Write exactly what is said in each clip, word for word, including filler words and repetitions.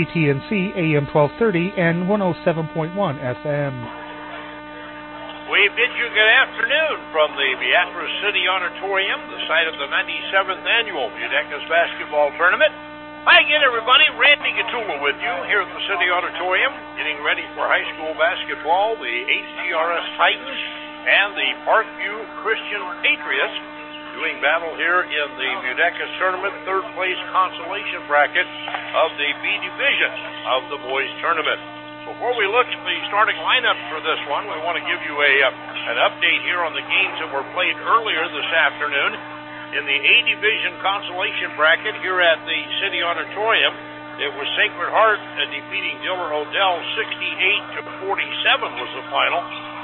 K T N C A M twelve thirty and one oh seven point one F M. We bid you good afternoon from the Beatrice City Auditorium, the site of the ninety-seventh Annual Mudecas Basketball Tournament. Hi again, everybody. Randy Gatula with you here at the City Auditorium, getting ready for high school basketball. The H T R S Titans and the Parkview Christian Patriots doing battle here in the Mudecas Tournament, third place consolation bracket of the B Division of the boys tournament. Before we look at the starting lineup for this one, we want to give you a uh, an update here on the games that were played earlier this afternoon. In the A Division consolation bracket here at the City Auditorium, it was Sacred Heart uh, defeating Diller Odell sixty-eight to forty-seven was the final.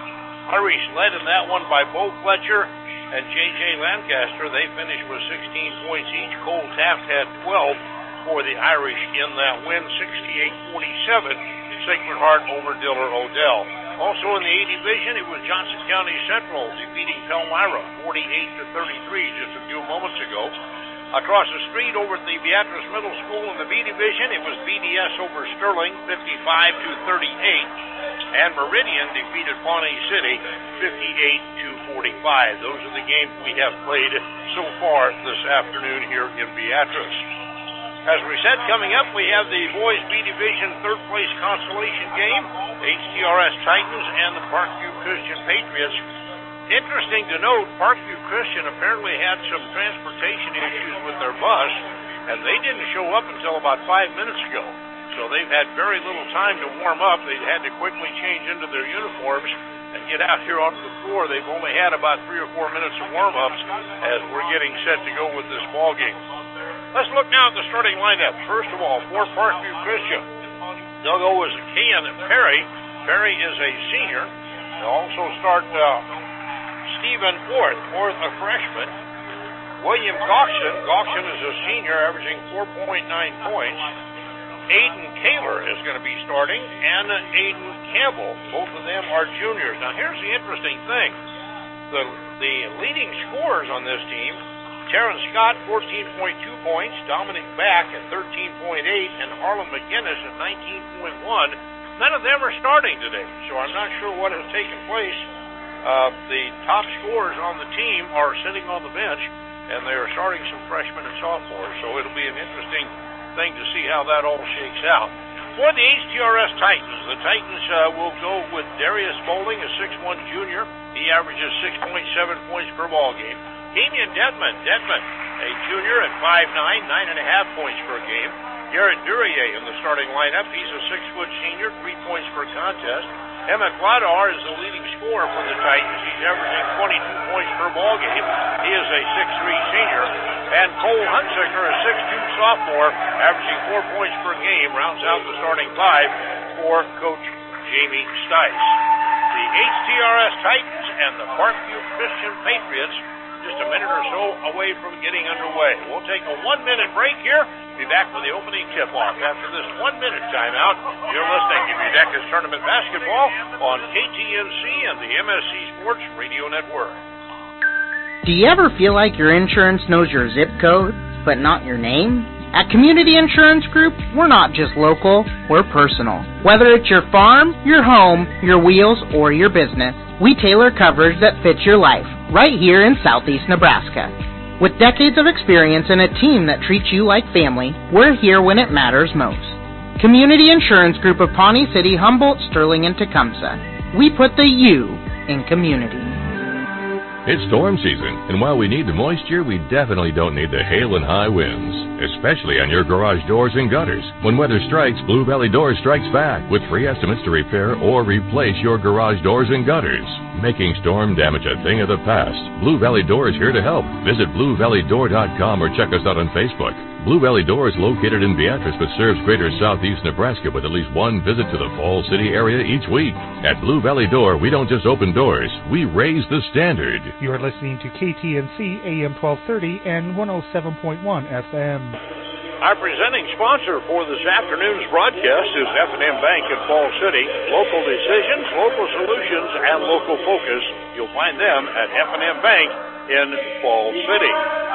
Irish led in that one by Bo Fletcher and J J Lancaster. They finished with sixteen points each. Cole Taft had twelve for the Irish in that win, sixty-eight forty-seven. Sacred Heart over Diller Odell. Also in the A Division, it was Johnson County Central defeating Palmyra forty-eight to thirty-three just a few moments ago. Across the street over at the Beatrice Middle School in the B Division, it was B D S over Sterling fifty-five to thirty-eight. And Meridian defeated Pawnee City fifty-eight to forty-five. Those are the games we have played so far this afternoon here in Beatrice. As we said, coming up, we have the boys B Division third place consolation game, H T R S Titans and the Parkview Christian Patriots. Interesting to note, Parkview Christian apparently had some transportation issues with their bus, and they didn't show up until about five minutes ago. So they've had very little time to warm up. They've had to quickly change into their uniforms and get out here onto the floor. They've only had about three or four minutes of warm-ups as we're getting set to go with this ball game. Let's look now at the starting lineup. First of all, for Parkview Christian, they'll go as Kian Perry. Perry is a senior. They'll also start uh, Stephen Orth, Orth a freshman. William Gauction. Gauction is a senior, averaging four point nine points. Aiden Kaler is going to be starting, and Aiden Campbell. Both of them are juniors. Now, here's the interesting thing. The, the leading scorers on this team, Terrence Scott, fourteen point two points, Dominic Back at thirteen point eight, and Harlan McGinnis at nineteen point one. None of them are starting today, so I'm not sure what has taken place. Uh, the top scorers on the team are sitting on the bench, and they are starting some freshmen and sophomores, so it'll be an interesting thing to see how that all shakes out. For the H T R S Titans, the Titans uh, will go with Darius Bowling, a six one junior. He averages six point seven points per ball game. Damian Detman, Detman, a junior at five nine, nine point five points per game. Garrett Duryea in the starting lineup. He's a six-foot senior, three points per contest. Emmett Vladar is the leading scorer for the Titans. He's averaging twenty-two points per ball game. He is a six three senior. And Cole Hunziker, a six two sophomore, averaging four points per game, rounds out the starting five for Coach Jamie Stice. The H T R S Titans and the Parkview Christian Patriots just a minute or so away from getting underway. We'll take a one-minute break here. Be back with the opening tip-off. After this one-minute timeout, you're listening to Mudecas Tournament Basketball on K T N C and the M S C Sports Radio Network. Do you ever feel like your insurance knows your zip code, but not your name? At Community Insurance Group, we're not just local, we're personal. Whether it's your farm, your home, your wheels, or your business, we tailor coverage that fits your life, right here in Southeast Nebraska. With decades of experience and a team that treats you like family, we're here when it matters most. Community Insurance Group of Pawnee City, Humboldt, Sterling, and Tecumseh. We put the U in community. It's storm season, and while we need the moisture, we definitely don't need the hail and high winds, especially on your garage doors and gutters. When weather strikes, Blue Valley Doors strikes back with free estimates to repair or replace your garage doors and gutters. Making storm damage a thing of the past, Blue Valley Door is here to help. Visit blue valley door dot com or check us out on Facebook. Blue Valley Door is located in Beatrice but serves greater southeast Nebraska with at least one visit to the Fall City area each week. At Blue Valley Door, we don't just open doors, we raise the standard. You are listening to K T N C A M twelve thirty and one oh seven point one F M. Our presenting sponsor for this afternoon's broadcast is F and M Bank in Fall City. Local decisions, local solutions, and local focus. You'll find them at F and M Bank in Fall City.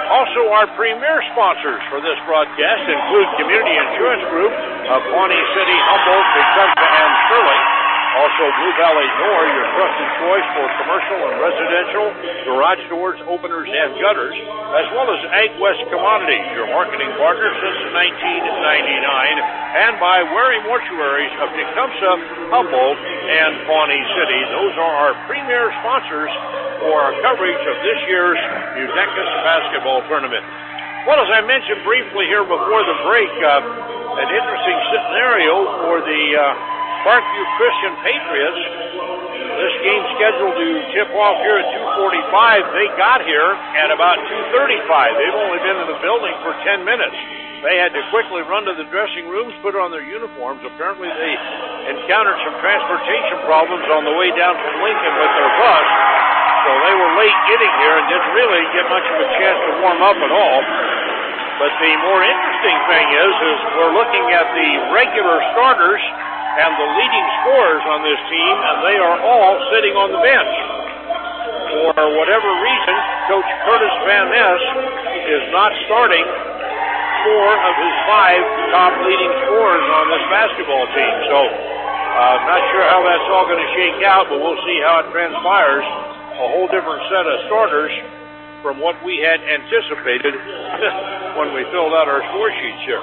Also, our premier sponsors for this broadcast include Community Insurance Group of Pawnee City, Humboldt, Wetumpka, and Sterling. Also, Blue Valley Door, your trusted choice for commercial and residential garage doors, openers, and gutters, as well as Ag West Commodities, your marketing partner since nineteen ninety-nine, and by Wary Mortuaries of Tecumseh, Humboldt, and Pawnee City. Those are our premier sponsors for our coverage of this year's Udecus basketball tournament. Well, as I mentioned briefly here before the break, uh, an interesting scenario for the uh, Parkview Christian Patriots. This game scheduled to tip off here at two forty-five. They got here at about two thirty-five. They've only been in the building for ten minutes. They had to quickly run to the dressing rooms, put on their uniforms. Apparently they encountered some transportation problems on the way down from Lincoln with their bus. So they were late getting here and didn't really get much of a chance to warm up at all. But the more interesting thing is, is we're looking at the regular starters and the leading scorers on this team, and they are all sitting on the bench. For whatever reason, Coach Curtis Van Ness is not starting four of his five top leading scorers on this basketball team. So I'm uh, not sure how that's all going to shake out, but we'll see how it transpires. A whole different set of starters from what we had anticipated when we filled out our score sheets here.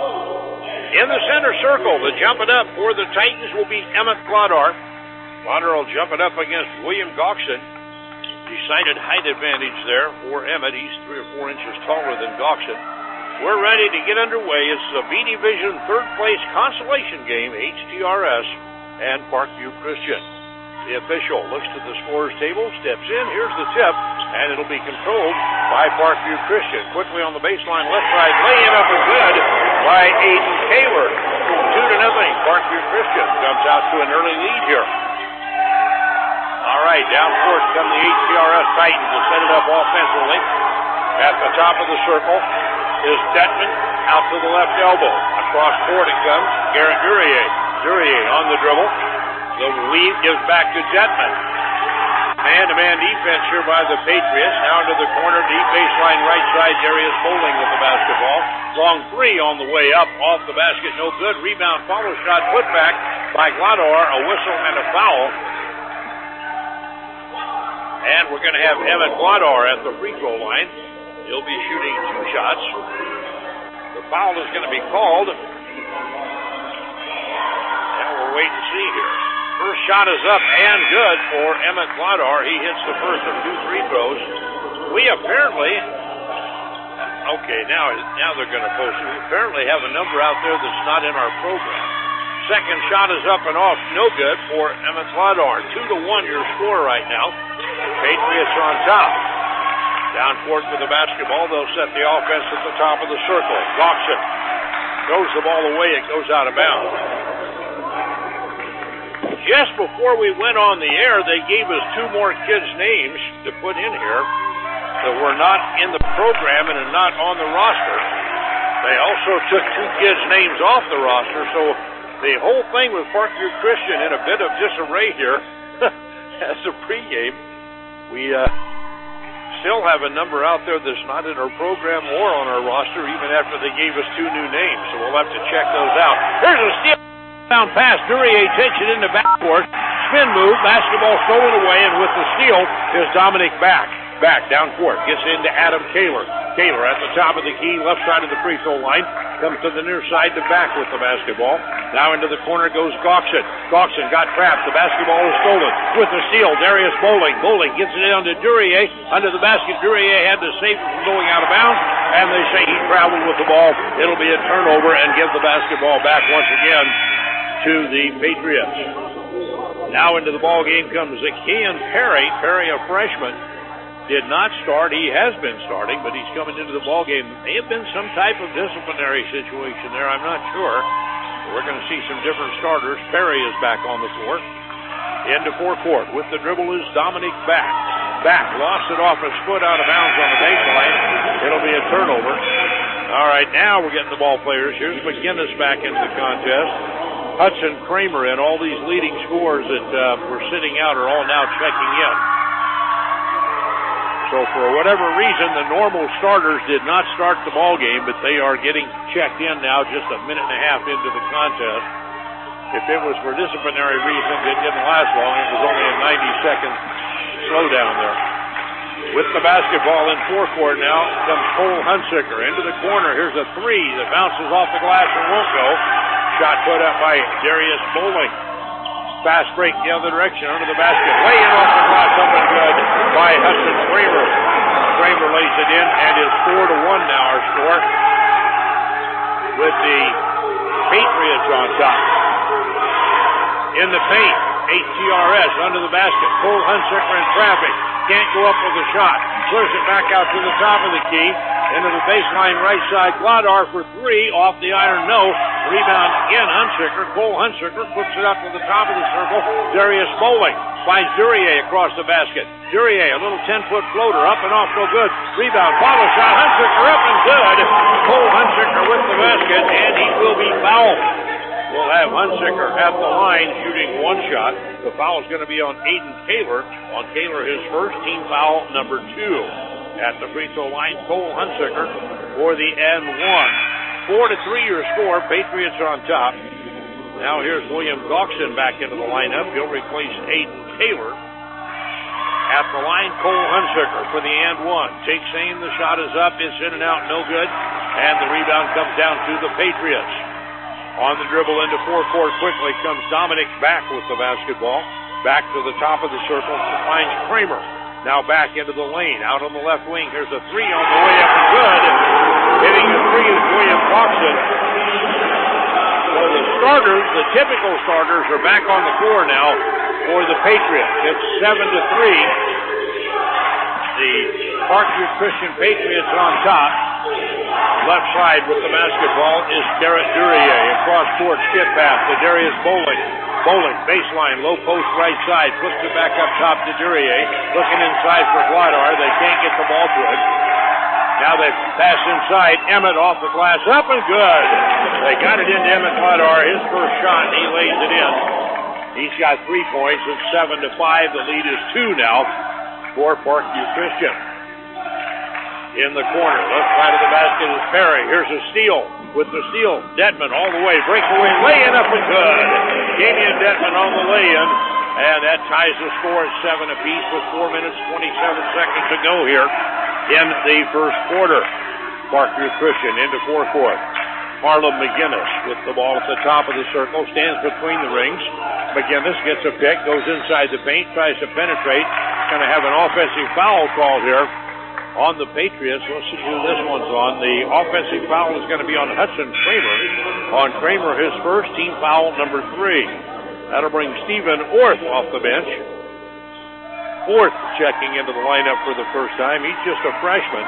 In the center circle, the jumping up for the Titans will be Emmett Glodar. Glodar will jump it up against William Gauckson. Decided height advantage there for Emmett. He's three or four inches taller than Gauckson. We're ready to get underway. It's the B Division third place consolation game, H T R S and Parkview Christian. The official looks to the scorer's table, steps in. Here's the tip, and it'll be controlled by Parkview Christian. Quickly on the baseline, left side, lay-in up and good by Aiden Kaler. Two to nothing. Parkview Christian comes out to an early lead here. All right, down court come the H T R S Titans to set it up offensively. At the top of the circle is Detman out to the left elbow. Across court it comes. Garrett Duryea. Duryea on the dribble. The weave gives back to Detman. Man-to-man defense here by the Patriots. Now into the corner, deep baseline right side. Darius Bowling with the basketball. Long three on the way up, off the basket, no good. Rebound, follow shot, put back by Glodar. A whistle and a foul. And we're going to have Emmett Glodar at the free throw line. He'll be shooting two shots. The foul is going to be called. And we'll wait and see here. First shot is up and good for Emmett Glodar. He hits the first of two free throws. We apparently, okay, now now they're going to post it. We apparently have a number out there that's not in our program. Second shot is up and off, no good for Emmett Glodar. Two to one your score right now. Patriots on top. Down court with the basketball. They'll set the offense at the top of the circle. Gauckson throws the ball away. It goes out of bounds. Just before we went on the air, they gave us two more kids' names to put in here that were not in the program and are not on the roster. They also took two kids' names off the roster, so the whole thing with Parkview Christian in a bit of disarray here as a pregame. We uh, still have a number out there that's not in our program or on our roster, even after they gave us two new names, so we'll have to check those out. Here's a steal. Down pass, Duryea takes it into backcourt. Spin move, basketball stolen away, and with the steal is Dominic Back. Back down court, gets into Adam Kaler. Kaler at the top of the key, left side of the free throw line, comes to the near side to Back with the basketball. Now into the corner goes Gauckson. Gauckson got trapped. The basketball is stolen. With the steal, Darius Bowling. Bowling gets it down to Duryea. Under the basket, Duryea had to save it from going out of bounds, and they say he traveled with the ball. It'll be a turnover and give the basketball back once again to the Patriots. Now into the ball game comes Zakian Perry. Perry, a freshman, did not start. He has been starting, but he's coming into the ball game. May have been some type of disciplinary situation there. I'm not sure. We're going to see some different starters. Perry is back on the floor. Into forecourt with the dribble is Dominic Back. Back lost it off his foot out of bounds on the baseline. It'll be a turnover. All right, now we're getting the ball players. Here's McGinnis back into the contest. Hudson Kramer and all these leading scorers that uh, were sitting out are all now checking in. So So for whatever reason, the normal starters did not start the ball game, but they are getting checked in now just a minute and a half into the contest. If it was for disciplinary reasons, it didn't last long. It was only a ninety-second slowdown there. With the basketball in forecourt now comes Cole Hunsicker into the corner. Here's a three that bounces off the glass and won't go. Shot put up by Darius Bowling. Fast break the other direction under the basket. Lay in off the glass, up and good by Hudson Kramer. Kramer lays it in and is four to one now our score. With the Patriots on top. In the paint, H T R S under the basket. Cole Hunsicker in traffic. Can't go up with a shot. Clears it back out to the top of the key. Into the baseline right side. Glodar for three. Off the iron, no. Rebound again, Hunsicker. Cole Hunsicker puts it up to the top of the circle. Darius Bowling finds Duryea across the basket. Duryea, a little ten-foot floater. Up and off, no good. Rebound, follow shot. Hunsicker up and good. Cole Hunsicker with the basket, and he will be fouled. We'll have Hunsicker at the line shooting one shot. The foul is going to be on Aiden Kaler. On Kaler, his first team foul, number two. At the free throw line, Cole Hunsicker for the N one. Four to three your score. Patriots are on top. Now here's William Gawkson back into the lineup. He'll replace Aiden Kaler. At the line, Cole Hunsicker for the and one. Takes aim. The shot is up. It's in and out. No good. And the rebound comes down to the Patriots. On the dribble into forecourt quickly comes Dominic back with the basketball. Back to the top of the circle. Finds Kramer. Now back into the lane. Out on the left wing. Here's a three on the way up and good. Hitting a three is William Gawkson. So the starters, the typical starters, are back on the floor now for the Patriots. It's seven to three. The Parkview Christian Patriots on top. Left side with the basketball is Garrett Duryea. Across court, skip pass to Darius Bowling. Bowling, baseline, low post right side. Puts it back up top to Duryea. Looking inside for Glodar. They can't get the ball to it. Now they pass inside. Emmett off the glass. Up and good. They got it into Emmett Glodar. His first shot, and he lays it in. He's got three points. It's seven to five. The lead is two now for Parkview Christian. In the corner, left side of the basket is Perry. Here's a steal. With the steal, Detman all the way. Breakaway lay-in up and good. Damian Detman on the lay-in. And that ties the score at seven apiece with four minutes, twenty-seven seconds to go here in the first quarter. Parkview Christian into forecourt. Harlem McGinnis with the ball at the top of the circle. Stands between the rings. McGinnis gets a pick. Goes inside the paint. Tries to penetrate. Going to have an offensive foul called here on the Patriots. Let's see who this one's on. The offensive foul is going to be on Hudson Kramer. On Kramer, his first team foul, number three. That'll bring Stephen Orth off the bench. Orth checking into the lineup for the first time. He's just a freshman.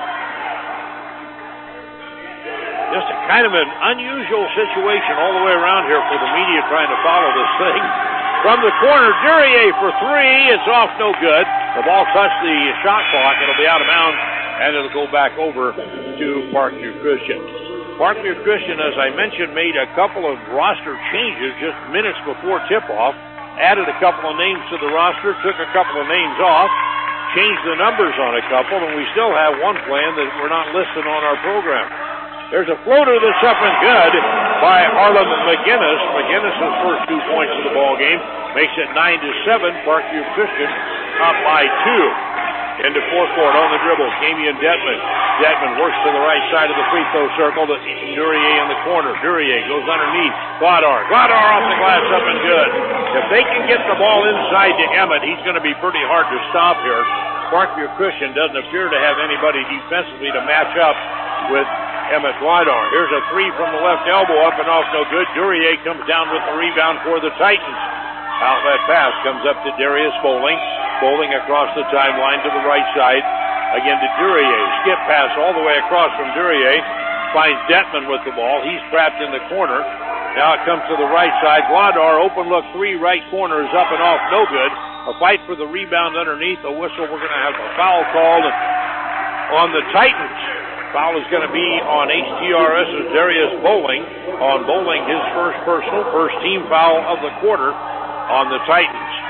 Just a kind of an unusual situation all the way around here for the media trying to follow this thing. From the corner, Duryea for three. It's off, no good. The ball touched the shot clock. It'll be out of bounds, and it'll go back over to Parkview Christian. Parkview Christian, as I mentioned, made a couple of roster changes just minutes before tip-off. Added a couple of names to the roster, took a couple of names off, changed the numbers on a couple, and we still have one plan that we're not listed on our program. There's a floater that's up and good by Harlem McGinnis. McGinnis' first two points of the ball game makes it nine to seven. Parkview Christian up by two. Into forecourt on the dribble, Damian Detman. Detman works to the right side of the free throw circle to Duryea in the corner. Duryea goes underneath. Glodar. Glodar off the glass, up and good. If they can get the ball inside to Emmett, he's going to be pretty hard to stop here. Parkview Christian doesn't appear to have anybody defensively to match up with Emmett Glodar. Here's a three from the left elbow, up and off, no good. Duryea comes down with the rebound for the Titans. Outlet pass comes up to Darius Bowling. Bowling across the timeline to the right side. Again to Duryea. Skip pass all the way across from Duryea. Finds Detman with the ball. He's trapped in the corner. Now it comes to the right side. Glodar, open look three, right corner is up and off, no good. A fight for the rebound underneath. A whistle. We're going to have a foul called on the Titans. Foul is going to be on H T R S's Darius Bowling. On Bowling, his first personal, first team foul of the quarter on the Titans.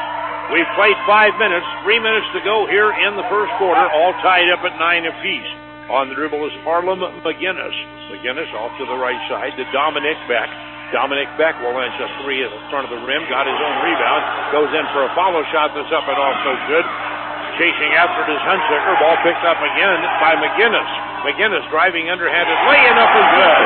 We've played five minutes, three minutes to go here in the first quarter, all tied up at nine apiece. On the dribble is Harlem McGinnis. McGinnis off to the right side to Dominic Beck. Dominic Beck will launch a three at the front of the rim, got his own rebound, goes in for a follow shot that's up and off, no good. Chasing after it is Hunsaker. Ball picked up again by McGinnis. McGinnis driving underhanded, laying up is good.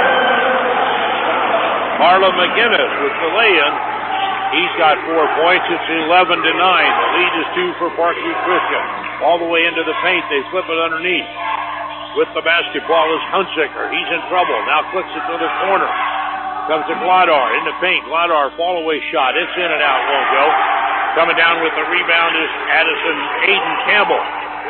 Harlem McGinnis with the lay-in. He's got four points. It's eleven to nine. The lead is two for Parkview Christian. All the way into the paint. They flip it underneath. With the basketball is Hunsaker. He's in trouble. Now clicks it to the corner. Comes to Glodar in the paint. Glodar fall away shot. It's in and out. Won't go. Coming down with the rebound is Addison Aiden Campbell.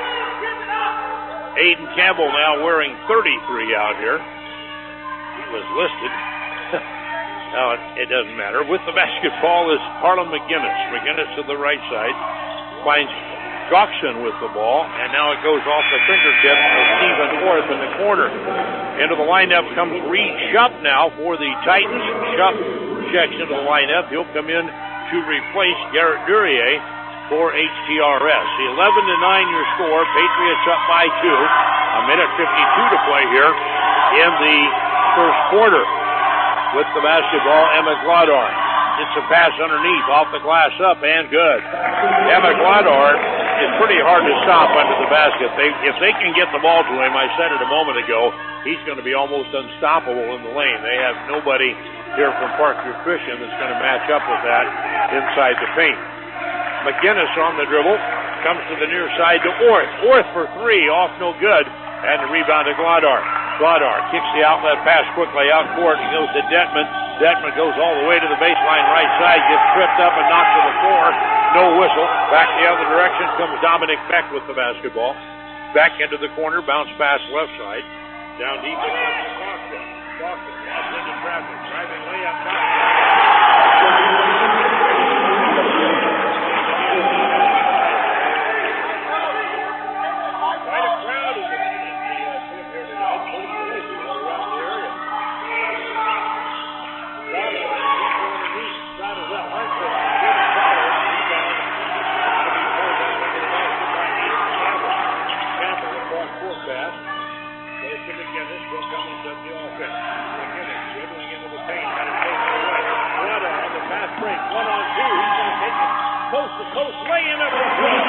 Aiden Campbell now wearing thirty-three out here. He was listed. No, it, it doesn't matter. With the basketball is Harlem McGinnis. McGinnis to the right side. Finds Jockson with the ball, and now it goes off the fingertips of Stephen Orth in the corner. Into the lineup comes Reed Shupp now for the Titans. Shupp checks into the lineup. He'll come in to replace Garrett Duryea for H T R S. eleven to nine your score. Patriots up by two. A minute fifty-two to play here in the first quarter. With the basketball, Emma Glodar. It's a pass underneath, off the glass, up, and good. Emma Glodar is pretty hard to stop under the basket. They, if they can get the ball to him, I said it a moment ago, he's going to be almost unstoppable in the lane. They have nobody here from Parkview Christian that's going to match up with that inside the paint. McGinnis on the dribble, comes to the near side to Orth. Orth for three, off no good, and the rebound to Glodar. Glodar kicks the outlet pass quickly out court and goes to Detman. Detman goes all the way to the baseline right side, gets tripped up and knocked to the floor. No whistle. Back the other direction comes Dominic Beck with the basketball. Back into the corner, bounce pass left side. Down deep and out to Boston. Boston lost into traffic. Driving layup. Quite a crowd in the gym here tonight. Police all around the area. Got it. Shot is up. Hartford. Good foul. Rebound. To be pulled down into the basket by Aiden Campbell. Campbell across court pass. Goes to McGinnis. Will Cummings up the offense. McGinnis dribbling into the paint. Got it taken away. Rutter on the fast break. One on two. He's going to take it coast to coast. Laying up the front.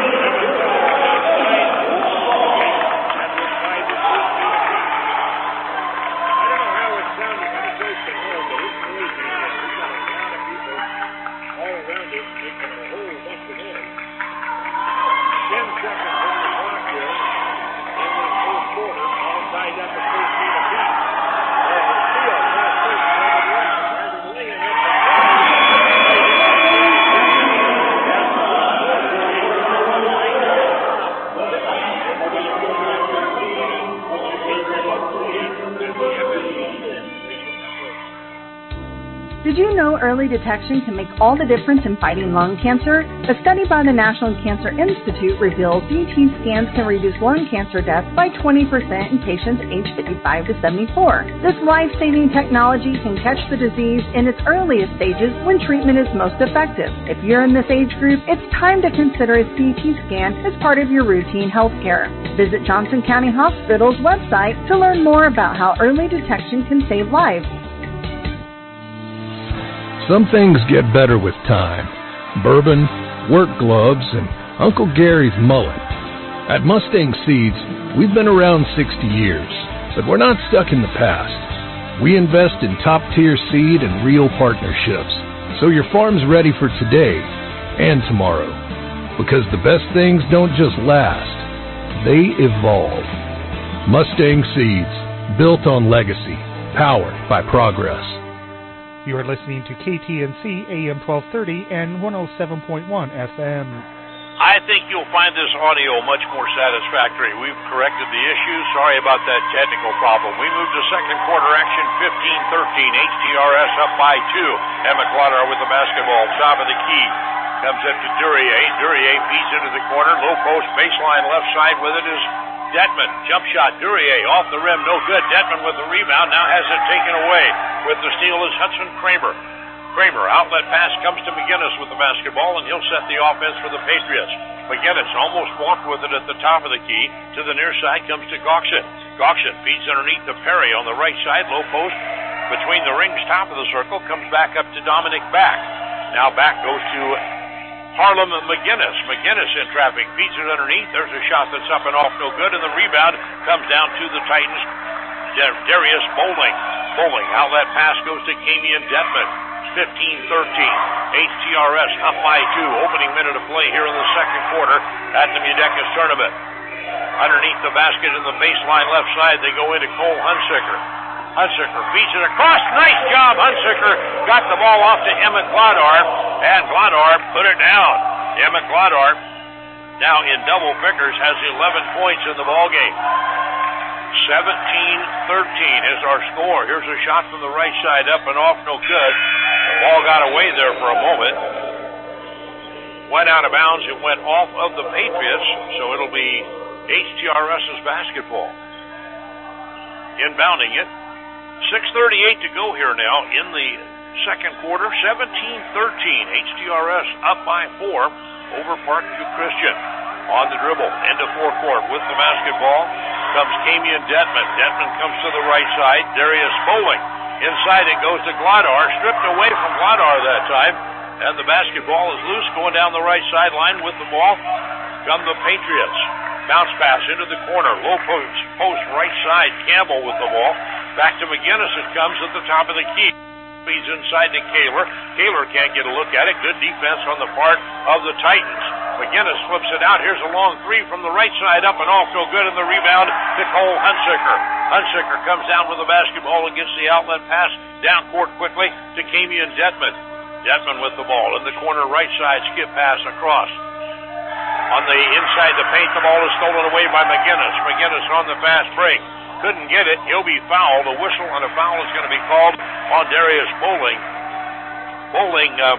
Did you know early detection can make all the difference in fighting lung cancer? A study by the National Cancer Institute reveals C T scans can reduce lung cancer deaths by twenty percent in patients aged fifty-five to seventy-four. This life-saving technology can catch the disease in its earliest stages when treatment is most effective. If you're in this age group, it's time to consider a C T scan as part of your routine health care. Visit Johnson County Hospital's website to learn more about how early detection can save lives. Some things get better with time. Bourbon, work gloves, and Uncle Gary's mullet. At Mustang Seeds, we've been around sixty years, but we're not stuck in the past. We invest in top-tier seed and real partnerships, so your farm's ready for today and tomorrow. Because the best things don't just last, they evolve. Mustang Seeds, built on legacy, powered by progress. You are listening to K T N C A M twelve thirty and one oh seven point one F M. I think you'll find this audio much more satisfactory. We've corrected the issue. Sorry about that technical problem. We moved to second quarter action, fifteen thirteen. H T R S up by two. Emma Glodar with the basketball. Top of the key. Comes up to Duryea. Duryea feeds into the corner. Low post baseline left side with it is Detman. Jump shot. Duryea off the rim. No good. Detman with the rebound. Now has it taken away. With the steal is Hudson Kramer. Kramer, outlet pass comes to McGinnis with the basketball, and he'll set the offense for the Patriots. McGinnis almost walked with it at the top of the key. To the near side comes to Gauction. Gauction feeds underneath to Perry on the right side, low post between the rings, top of the circle, comes back up to Dominic Back. Now Back goes to Harlem McGinnis. McGinnis in traffic, feeds it underneath. There's a shot that's up and off, no good, and the rebound comes down to the Titans. Darius Bowling. Bowling, outlet pass goes to Camion Detman. fifteen thirteen. H T R S up by two. Opening minute of play here in the second quarter at the Mudecas tournament. Underneath the basket in the baseline left side, they go into Cole Hunsicker. Hunsicker feeds it across. Nice job. Hunsicker got the ball off to Emmett Glodar, and Glodar put it down. Emmett Glodar, now in double figures, has eleven points in the ball game. seventeen thirteen is our score. Here's a shot from the right side, up and off, no good. The ball got away there for a moment. Went out of bounds. It went off of the Patriots, so it'll be H T R S's basketball. Inbounding it. six thirty-eight to go here now in the second quarter. seventeen thirteen. H T R S up by four over Parkview Christian. On the dribble, into forecourt with the basketball comes Camion Detman. Detman comes to the right side. Darius Bowling. Inside it goes to Glodar. Stripped away from Glodar that time. And the basketball is loose going down the right sideline with the ball. Come the Patriots. Bounce pass into the corner. Low post, post right side. Campbell with the ball. Back to McGinnis it comes at the top of the key. Feeds inside to Kaler. Kaler can't get a look at it. Good defense on the part of the Titans. McGinnis flips it out. Here's a long three from the right side, up and off, no good, and the rebound to Cole Hunsicker. Hunsicker comes down with the basketball and gets the outlet pass down court quickly to Camion Detman. Detman with the ball in the corner right side, skip pass across. On the inside the paint, the ball is stolen away by McGinnis. McGinnis on the fast break. Couldn't get it. He'll be fouled. A whistle and a foul is going to be called on Darius Bowling. Bowling uh,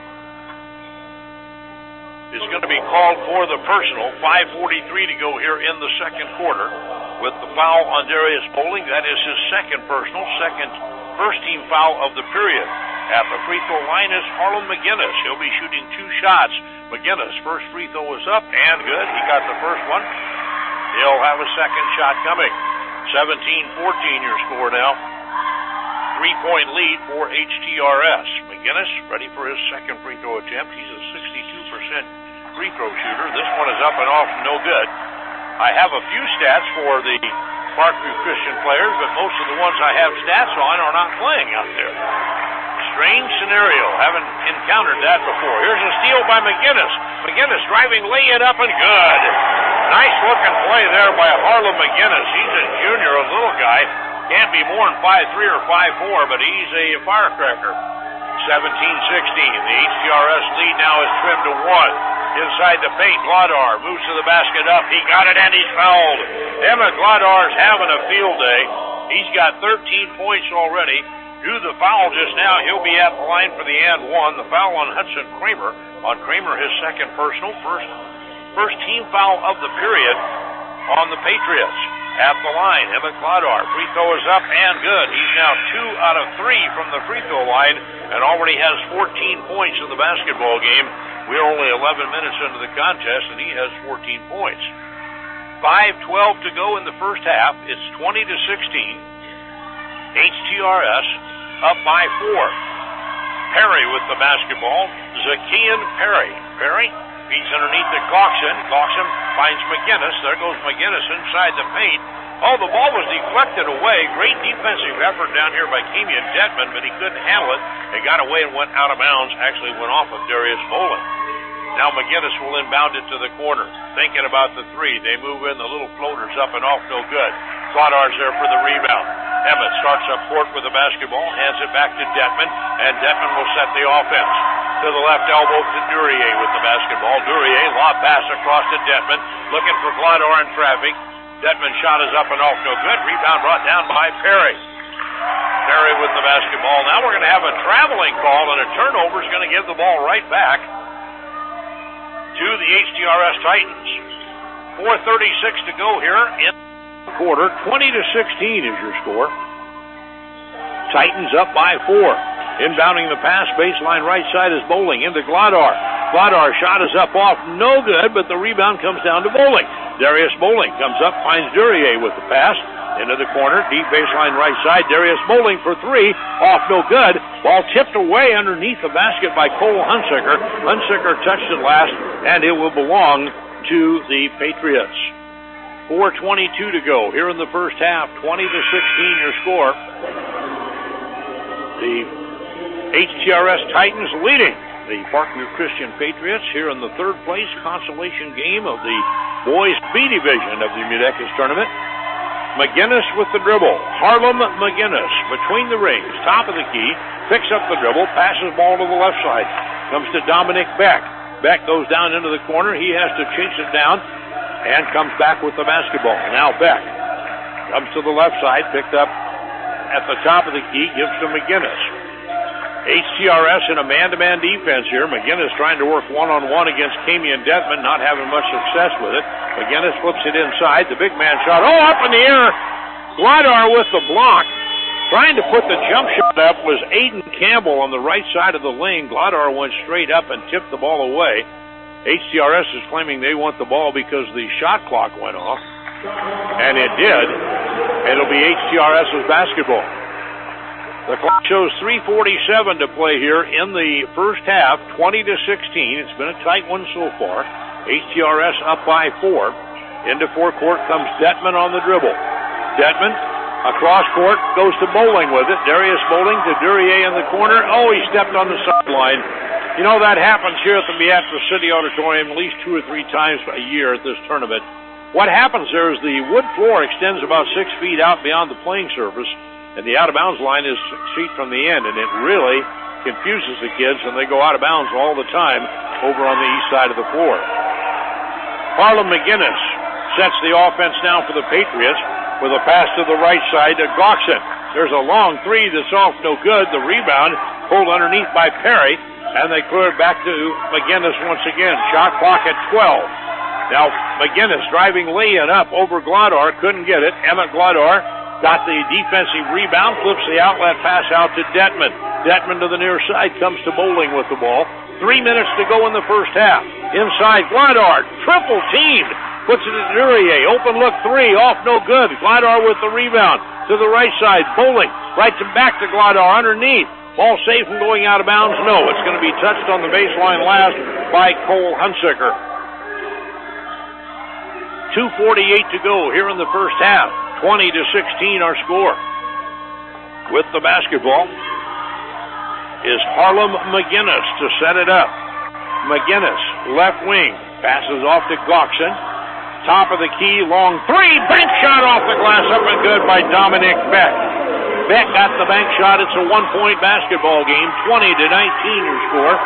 is going to be called for the personal. five forty-three to go here in the second quarter with the foul on Darius Bowling. That is his second personal, second first team foul of the period. At the free throw line is Harlan McGinnis. He'll be shooting two shots. McGinnis, first free throw is up and good. He got the first one. He'll have a second shot coming. seventeen fourteen your score now. Three-point lead for H T R S. McGinnis ready for his second free throw attempt. He's a sixty-two percent free throw shooter. This one is up and off, no good. I have a few stats for the Parkview Christian players, but most of the ones I have stats on are not playing out there. Strange scenario. Haven't encountered that before. Here's a steal by McGinnis. McGinnis driving, lay it up, and good. Nice looking play there by Harlan McGinnis. He's a junior, a little guy. Can't be more than five three or five four, but he's a firecracker. seventeen sixteen. The H T R S lead now is trimmed to one. Inside the paint, Glodar moves to the basket up. He got it and he's fouled. Emmett Glodar's having a field day. He's got thirteen points already. Drew the foul just now. He'll be at the line for the and one. The foul on Hudson Kramer. On Kramer, his second personal. First, first team foul of the period on the Patriots. At the line, Emmett Glodar. Free throw is up and good. He's now two out of three from the free throw line and already has fourteen points in the basketball game. We're only eleven minutes into the contest and he has fourteen points. five twelve to go in the first half. It's twenty to sixteen. H T R S up by four. Perry with the basketball. Zakian Perry. Perry feeds underneath to Gauction. Gauction finds McGinnis. There goes McGinnis inside the paint. Oh, the ball was deflected away. Great defensive effort down here by Camion Detman, but he couldn't handle it. It got away and went out of bounds. Actually went off of Darius Bowling. Now McGinnis will inbound it to the corner. Thinking about the three. They move in. The little floaters up and off. No good. Glodar's there for the rebound. Emmett starts up court with the basketball. Hands it back to Detman. And Detman will set the offense. To the left elbow to Duryea with the basketball. Duryea, lob pass across to Detman. Looking for Glodar in traffic. Detman's shot is up and off. No good. Rebound brought down by Perry. Perry with the basketball. Now we're going to have a traveling call, and a turnover is going to give the ball right back to the H T R S Titans. four thirty-six to go here in the quarter. twenty to sixteen is your score. Titans up by four. Inbounding the pass, baseline right side is Bowling into Glodar. Glodar shot is up off, no good, but the rebound comes down to Bowling. Darius Bowling comes up, finds Duryea with the pass. Into the corner, deep baseline right side. Darius Bowling for three, off no good. Ball tipped away underneath the basket by Cole Hunsaker. Hunsaker touched it last, and it will belong to the Patriots. four twenty-two to go here in the first half. twenty to sixteen your score. The H T R S Titans leading the Parkview Christian Patriots here in the third place consolation game of the boys B division of the Mudecas tournament. McGinnis with the dribble. Harlem McGinnis between the rings, top of the key, picks up the dribble, passes ball to the left side. Comes to Dominic Beck. Beck goes down into the corner. He has to chase it down and comes back with the basketball. Now Beck comes to the left side, picked up at the top of the key, gives to McGinnis. H T R S in a man-to-man defense here. McGinnis trying to work one-on-one against Camion Detman, not having much success with it. McGinnis flips it inside. The big man shot. Oh, up in the air. Glodar with the block. Trying to put the jump shot up was Aiden Campbell on the right side of the lane. Glodar went straight up and tipped the ball away. H T R S is claiming they want the ball because the shot clock went off. And it did. It'll be H T R S's basketball. The clock shows three forty-seven to play here in the first half, twenty to sixteen. It's been a tight one so far. H T R S up by four. Into forecourt comes Detman on the dribble. Detman across court, goes to Bowling with it. Darius Bowling to Duryea in the corner. Oh, he stepped on the sideline. You know, that happens here at the Beatrice City Auditorium at least two or three times a year at this tournament. What happens there is the wood floor extends about six feet out beyond the playing surface, and the out-of-bounds line is six feet from the end, and it really confuses the kids, and they go out of bounds all the time over on the east side of the floor. Harlem McGinnis sets the offense now for the Patriots with a pass to the right side to Gawson. There's a long three that's off, no good. The rebound pulled underneath by Perry, and they cleared back to McGinnis once again. Shot clock at twelve. Now, McGinnis driving lay-in up over Glodar, couldn't get it. Emmett Glodar got the defensive rebound, flips the outlet pass out to Detman. Detman to the near side, comes to Bowling with the ball. Three minutes to go in the first half. Inside, Glodar, triple teamed. Puts it to Duryea. Open look three, off no good. Glodar with the rebound. To the right side, Bowling. Right to back to Glodar underneath. Ball safe from going out of bounds? No, it's going to be touched on the baseline last by Cole Hunsaker. two forty-eight to go here in the first half. twenty to sixteen our score. With the basketball is Harlem McGinnis to set it up. McGinnis, left wing, passes off to Gawson. Top of the key, long three, bank shot off the glass, up and good by Dominic Beck. Beck got the bank shot. It's a one-point basketball game, twenty to nineteen your score.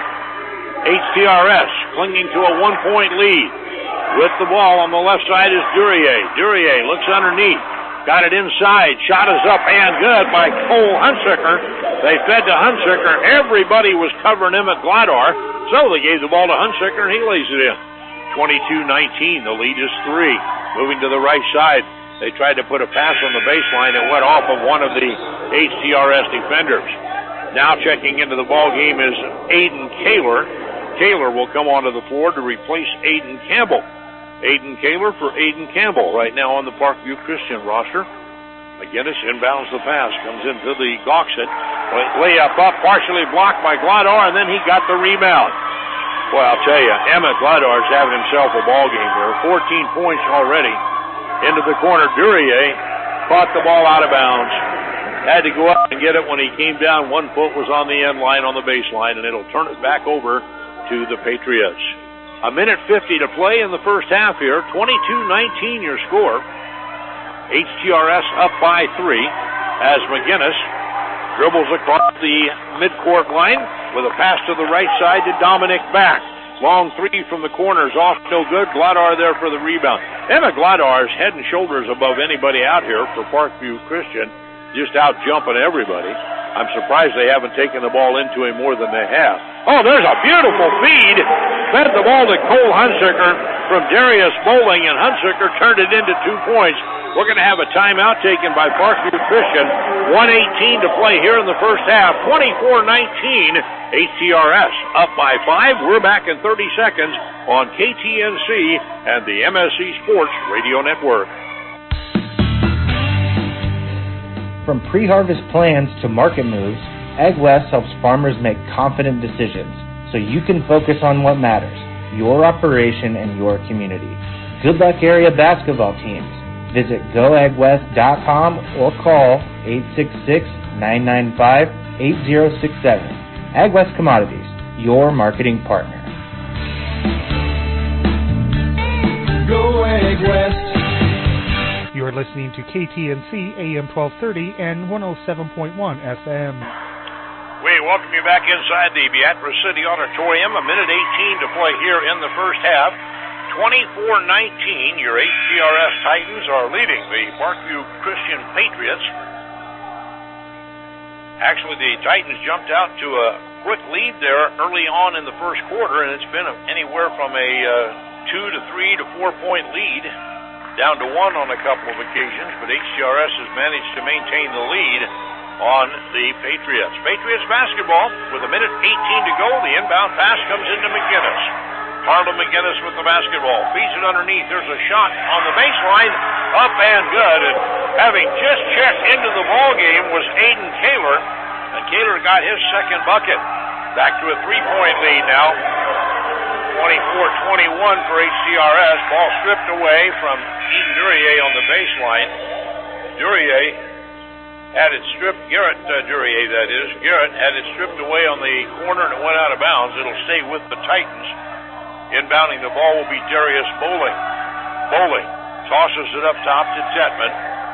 H T R S clinging to a one-point lead. With the ball on the left side is Duryea. Duryea looks underneath. Got it inside. Shot is up and good by Cole Hunsaker. They fed to Hunsaker. Everybody was covering him at Glodar, so they gave the ball to Hunsaker, and he lays it in. twenty-two nineteen. The lead is three. Moving to the right side. They tried to put a pass on the baseline. It went off of one of the H T R S defenders. Now checking into the ball game is Aiden Kaler. Kaler will come onto the floor to replace Aiden Campbell. Aiden Kaler for Aiden Campbell right now on the Parkview Christian roster. McGinnis inbounds the pass, comes into the Gawson. Layup up, partially blocked by Glodar, and then he got the rebound. Well, I'll tell you, Emmett Glodar's having himself a ball game here. fourteen points already. Into the corner, Duryea caught the ball out of bounds. Had to go up and get it when he came down. One foot was on the end line on the baseline, and it'll turn it back over to the Patriots. A minute fifty to play in the first half here. twenty-two nineteen your score. H T R S up by three as McGinnis dribbles across the midcourt line with a pass to the right side to Dominic Beck. Long three from the corners off, no good. Glodar there for the rebound. Emma Glodar's head and shoulders above anybody out here for Parkview Christian, just out jumping everybody. I'm surprised they haven't taken the ball into him more than they have. Oh, there's a beautiful feed. Fed the ball to Cole Hunsaker. from Darius Bowling, and Hunsaker turned it into two points. We're going to have a timeout taken by Parkview Christian. one eighteen to play here in the first half. twenty-four nineteen, H T R S up by five. We're back in thirty seconds on K T N C and the M S C Sports Radio Network. From pre-harvest plans to market moves, AgWest helps farmers make confident decisions so you can focus on what matters, your operation and your community. Good luck, area basketball teams. Visit go ag west dot com or call eight six six, nine nine five, eight zero six seven. AgWest Commodities, your marketing partner. Go Ag West. You are listening to K T N C A M twelve thirty and one oh seven point one F M. We welcome you back inside the Beatrice City Auditorium. A minute eighteen to play here in the first half. twenty-four nineteen, your H T R S Titans are leading the Parkview Christian Patriots. Actually, the Titans jumped out to a quick lead there early on in the first quarter, and it's been anywhere from a uh, two to three to four point lead, down to one on a couple of occasions, but H T R S has managed to maintain the lead on the Patriots. Patriots basketball with a minute eighteen to go. The inbound pass comes into McGinnis. Harlan McGinnis with the basketball. Feeds it underneath. There's a shot on the baseline. Up and good. And having just checked into the ball game was Aiden Kaler. And Kaler got his second bucket. Back to a three-point lead now. twenty-four twenty-one for H T R S. Ball stripped away from Eden Duryea on the baseline. Duryea had it stripped, Garrett uh, Duryea, that is. Garrett had it stripped away on the corner and it went out of bounds. It'll stay with the Titans. Inbounding the ball will be Darius Bowling. Bowling tosses it up top to Detman.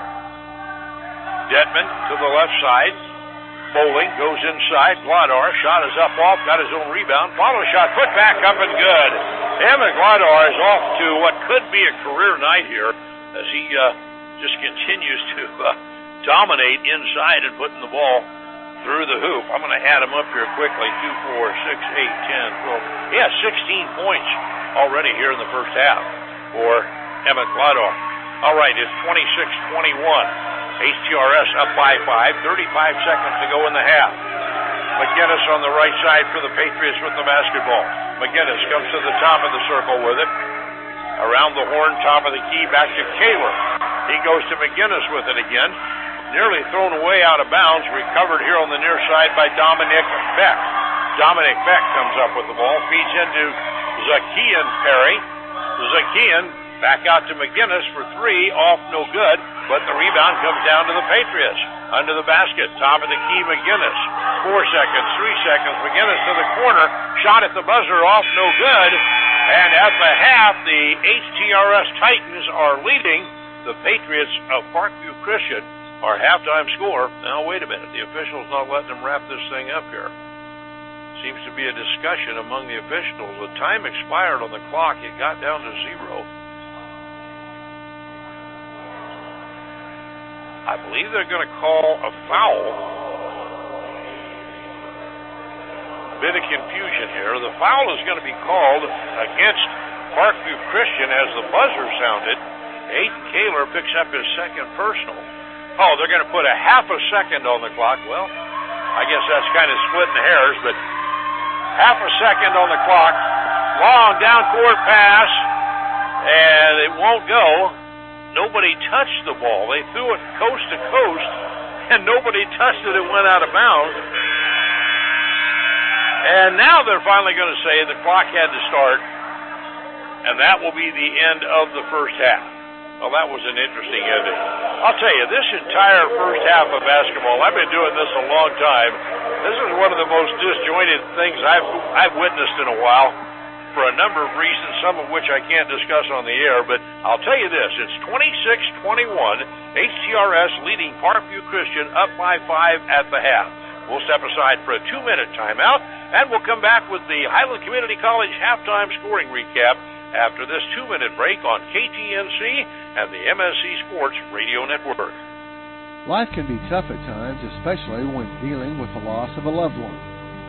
Detman to the left side. Bowling goes inside. Gladar, shot is up off, got his own rebound. Follow shot, put back up and good. Emmett Gladar is off to what could be a career night here as he uh, just continues to uh, dominate inside and putting the ball through the hoop. I'm going to add him up here quickly. two, four, six, eight, ten, twelve. He has sixteen points already here in the first half for Emmett Gladar. All right, it's twenty-six twenty-one. H T R S up by five. thirty-five seconds to go in the half. McGinnis on the right side for the Patriots with the basketball. McGinnis comes to the top of the circle with it. Around the horn, top of the key, back to Kaler. He goes to McGinnis with it again. Nearly thrown away out of bounds. Recovered here on the near side by Dominic Beck. Dominic Beck comes up with the ball. Feeds into Zakian Perry. Zakian back out to McGinnis for three. Off no good. But the rebound comes down to the Patriots. Under the basket. Top of the key, McGinnis. Four seconds. Three seconds. McGinnis to the corner. Shot at the buzzer. Off no good. And at the half, the H T R S Titans are leading the Patriots of Parkview Christian. Our halftime score. Now, wait a minute. The official's not letting them wrap this thing up here. Seems to be a discussion among the officials. The time expired on the clock. It got down to zero. I believe they're going to call a foul. Bit of confusion here. The foul is going to be called against Parkview Christian as the buzzer sounded. Aiden Kaler picks up his second personal. Oh, they're going to put a half a second on the clock. Well, I guess that's kind of splitting hairs, but half a second on the clock. Long down-court pass, and it won't go. Nobody touched the ball. They threw it coast to coast, and nobody touched it. It went out of bounds. And now they're finally going to say the clock had to start, and that will be the end of the first half. Well, that was an interesting ending. I'll tell you, this entire first half of basketball, I've been doing this a long time. This is one of the most disjointed things I've I've witnessed in a while for a number of reasons, some of which I can't discuss on the air. But I'll tell you this, it's twenty-six twenty-one, H T R S leading Parkview Christian up by five at the half. We'll step aside for a two-minute timeout, and we'll come back with the Highland Community College halftime scoring recap after this two-minute break on K T N C and the M S C Sports Radio Network. Life can be tough at times, especially when dealing with the loss of a loved one.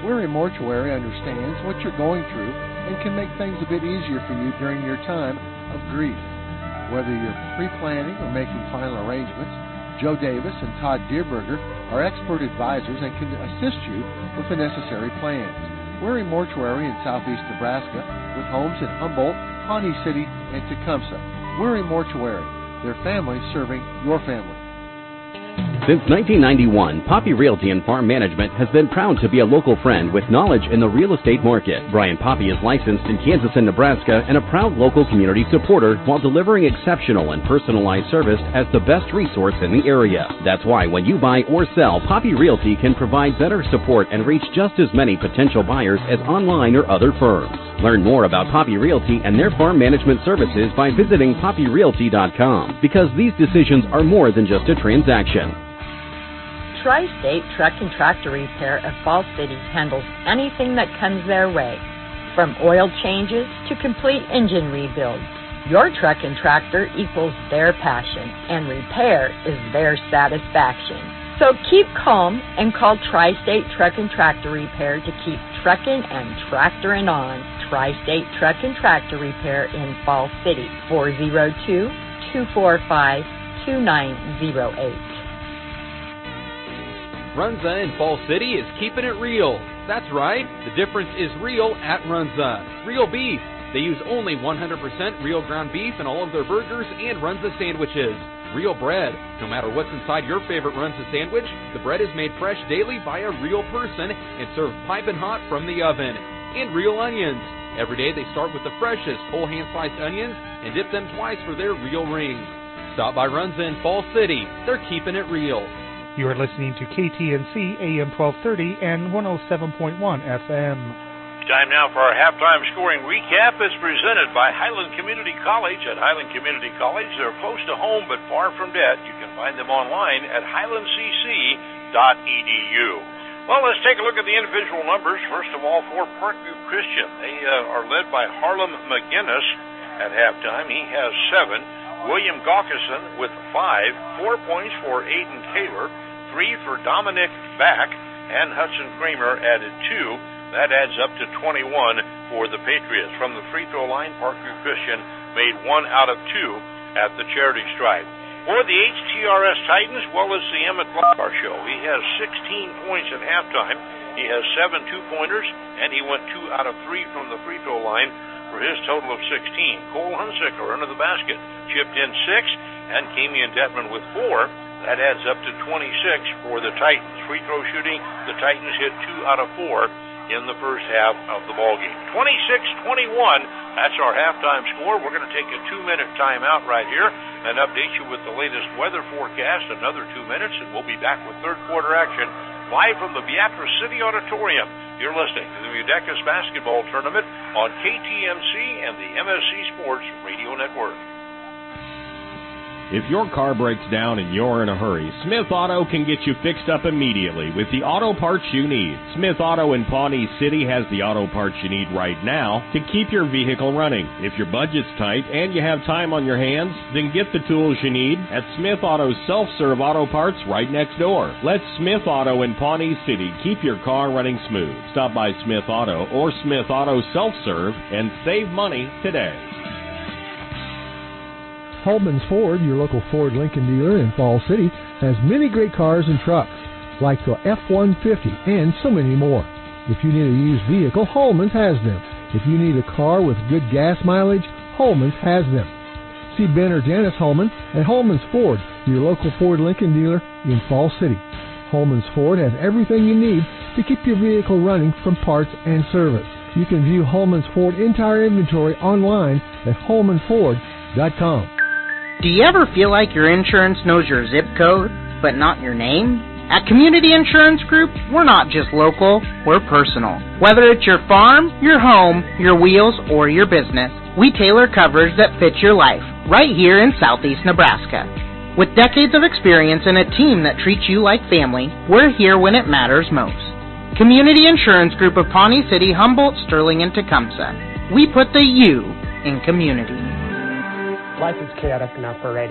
Weary Mortuary understands what you're going through and can make things a bit easier for you during your time of grief. Whether you're pre-planning or making final arrangements, Joe Davis and Todd Deerberger are expert advisors and can assist you with the necessary plans. Weary Mortuary in southeast Nebraska with homes in Humboldt, Pawnee City, and Tecumseh. Weary Mortuary, their family serving your family. Since nineteen ninety-one, Poppy Realty and Farm Management has been proud to be a local friend with knowledge in the real estate market. Brian Poppy is licensed in Kansas and Nebraska and a proud local community supporter while delivering exceptional and personalized service as the best resource in the area. That's why when you buy or sell, Poppy Realty can provide better support and reach just as many potential buyers as online or other firms. Learn more about Poppy Realty and their farm management services by visiting poppy realty dot com, because these decisions are more than just a transaction. Tri-State Truck and Tractor Repair of Falls City handles anything that comes their way, from oil changes to complete engine rebuilds. Your truck and tractor equals their passion, and repair is their satisfaction. So keep calm and call Tri-State Truck and Tractor Repair to keep trucking and tractoring on. Tri-State Truck and Tractor Repair in Falls City, four oh two, two four five, two nine oh eight. Runza in Falls City is keeping it real. That's right, the difference is real at Runza. Real beef. They use only one hundred percent real ground beef in all of their burgers and Runza sandwiches. Real bread. No matter what's inside your favorite Runza sandwich, the bread is made fresh daily by a real person and served piping hot from the oven. And real onions. Every day they start with the freshest whole hand-sliced onions and dip them twice for their real rings. Stop by Runza in Falls City. They're keeping it real. You are listening to K T N C A M twelve thirty and one oh seven point one F M. Time now for our halftime scoring recap. It's presented by Highland Community College. At Highland Community College, they're close to home but far from debt. You can find them online at highland c c dot e d u. Well, let's take a look at the individual numbers. First of all, for Parkview Christian, they uh, are led by Harlem McGinnis at halftime. He has seven. William Gawkison with five. Four points for Aiden Taylor. Three for Dominic Back, and Hudson Kramer added two. That adds up to twenty-one for the Patriots. From the free throw line, Parkview Christian made one out of two at the charity stripe. For the H T R S Titans, well, it's the Emmett Lombard show. He has sixteen points at halftime. He has seven two-pointers, and he went two out of three from the free throw line for his total of sixteen. Cole Hunsicker under the basket, chipped in six, and Kamian Detman with four. That adds up to twenty-six for the Titans. Free throw shooting, the Titans hit two out of four in the first half of the ballgame. twenty-six twenty-one, that's our halftime score. We're going to take a two-minute timeout right here and update you with the latest weather forecast. Another two minutes, and we'll be back with third quarter action live from the Beatrice City Auditorium. You're listening to the Mudecas Basketball Tournament on K T M C and the M S C Sports Radio Network. If your car breaks down and you're in a hurry, Smith Auto can get you fixed up immediately with the auto parts you need. Smith Auto in Pawnee City has the auto parts you need right now to keep your vehicle running. If your budget's tight and you have time on your hands, then get the tools you need at Smith Auto's self-serve auto parts right next door. Let Smith Auto in Pawnee City keep your car running smooth. Stop by Smith Auto or Smith Auto Self-Serve and save money today. Holman's Ford, your local Ford Lincoln dealer in Falls City, has many great cars and trucks, like the F one fifty and so many more. If you need a used vehicle, Holman's has them. If you need a car with good gas mileage, Holman's has them. See Ben or Janice Holman at Holman's Ford, your local Ford Lincoln dealer in Falls City. Holman's Ford has everything you need to keep your vehicle running from parts and service. You can view Holman's Ford entire inventory online at holman ford dot com. Do you ever feel like your insurance knows your zip code, but not your name? At Community Insurance Group, we're not just local, we're personal. Whether it's your farm, your home, your wheels, or your business, we tailor coverage that fits your life, right here in southeast Nebraska. With decades of experience and a team that treats you like family, we're here when it matters most. Community Insurance Group of Pawnee City, Humboldt, Sterling, and Tecumseh. We put the U in community. Life is chaotic enough already.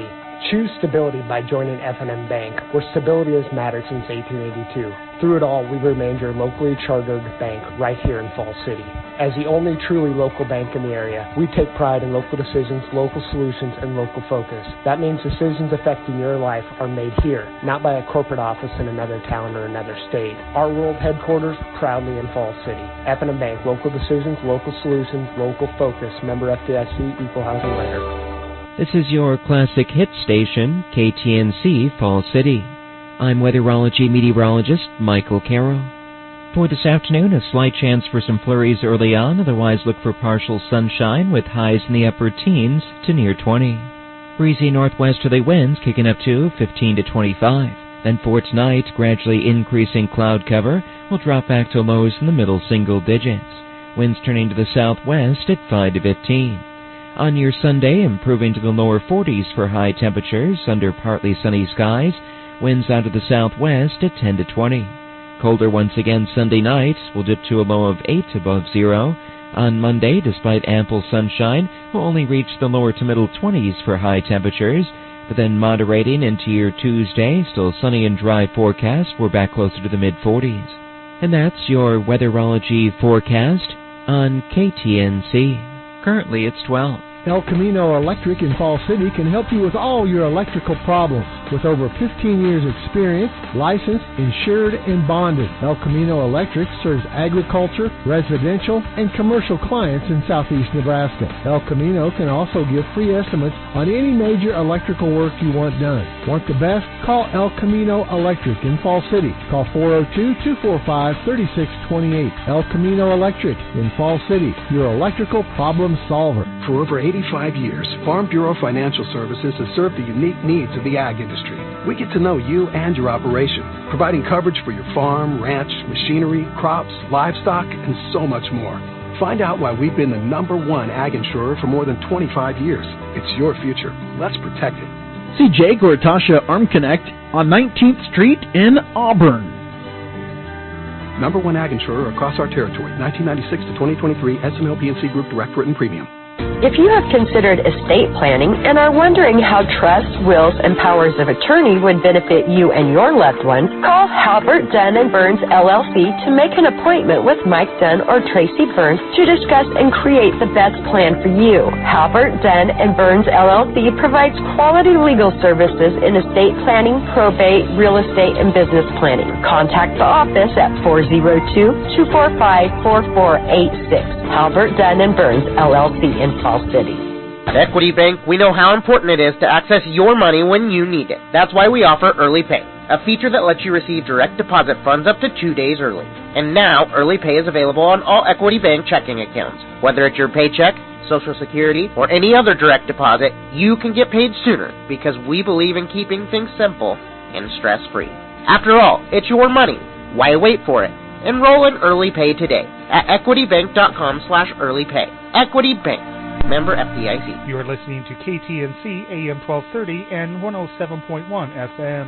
Choose stability by joining F and M Bank, where stability has mattered since eighteen eighty-two. Through it all, we've remained your locally chartered bank right here in Falls City. As the only truly local bank in the area, we take pride in local decisions, local solutions, and local focus. That means decisions affecting your life are made here, not by a corporate office in another town or another state. Our world headquarters, proudly in Falls City. F and M Bank, local decisions, local solutions, local focus. Member F D I C, Equal Housing Lender. This is your classic hit station, K T N C Falls City. I'm weatherology meteorologist Michael Carroll. For this afternoon, a slight chance for some flurries early on, otherwise look for partial sunshine with highs in the upper teens to near twenty. Breezy northwesterly winds kicking up to fifteen to twenty-five. Then for tonight, gradually increasing cloud cover will drop back to lows in the middle single digits. Winds turning to the southwest at five to fifteen. On your Sunday, improving to the lower forties for high temperatures under partly sunny skies. Winds out of the southwest at ten to twenty. Colder once again Sunday night, will dip to a low of eight above zero. On Monday, despite ample sunshine, will only reach the lower to middle twenties for high temperatures, but then moderating into your Tuesday, still sunny and dry forecast, we're back closer to the mid-forties. And that's your weatherology forecast on K T N C. Currently it's twelve. El Camino Electric in Falls City can help you with all your electrical problems. With over fifteen years experience, licensed, insured, and bonded, El Camino Electric serves agriculture, residential, and commercial clients in southeast Nebraska. El Camino can also give free estimates on any major electrical work you want done. Want the best? Call El Camino Electric in Falls City. Call four oh two, two four five, three six two eight. El Camino Electric in Falls City, your electrical problem solver. For over eighty-five years, Farm Bureau Financial Services has served the unique needs of the ag industry. We get to know you and your operation, providing coverage for your farm, ranch, machinery, crops, livestock, and so much more. Find out why we've been the number one ag insurer for more than twenty-five years. It's your future. Let's protect it. See Jake or Tasha Arm Connect on nineteenth Street in Auburn. Number one ag insurer across our territory, nineteen ninety-six to twenty twenty-three, S M L P N C Group Direct Written Premium. If you have considered estate planning and are wondering how trusts, wills, and powers of attorney would benefit you and your loved ones, call Halbert, Dunn and Burns, L L C to make an appointment with Mike Dunn or Tracy Burns to discuss and create the best plan for you. Halbert, Dunn and Burns, L L C provides quality legal services in estate planning, probate, real estate, and business planning. Contact the office at four oh two, two four five, four four eight six. Halbert, Dunn and Burns, L L C in Falls City. At Equity Bank, we know how important it is to access your money when you need it. That's why we offer Early Pay, a feature that lets you receive direct deposit funds up to two days early. And now, Early Pay is available on all Equity Bank checking accounts. Whether it's your paycheck, Social Security, or any other direct deposit, you can get paid sooner because we believe in keeping things simple and stress-free. After all, it's your money. Why wait for it? Enroll in Early Pay today at equitybank.com slash early pay. Equity Bank. Member F D I C. You are listening to K T N C A M twelve thirty and one oh seven point one F M.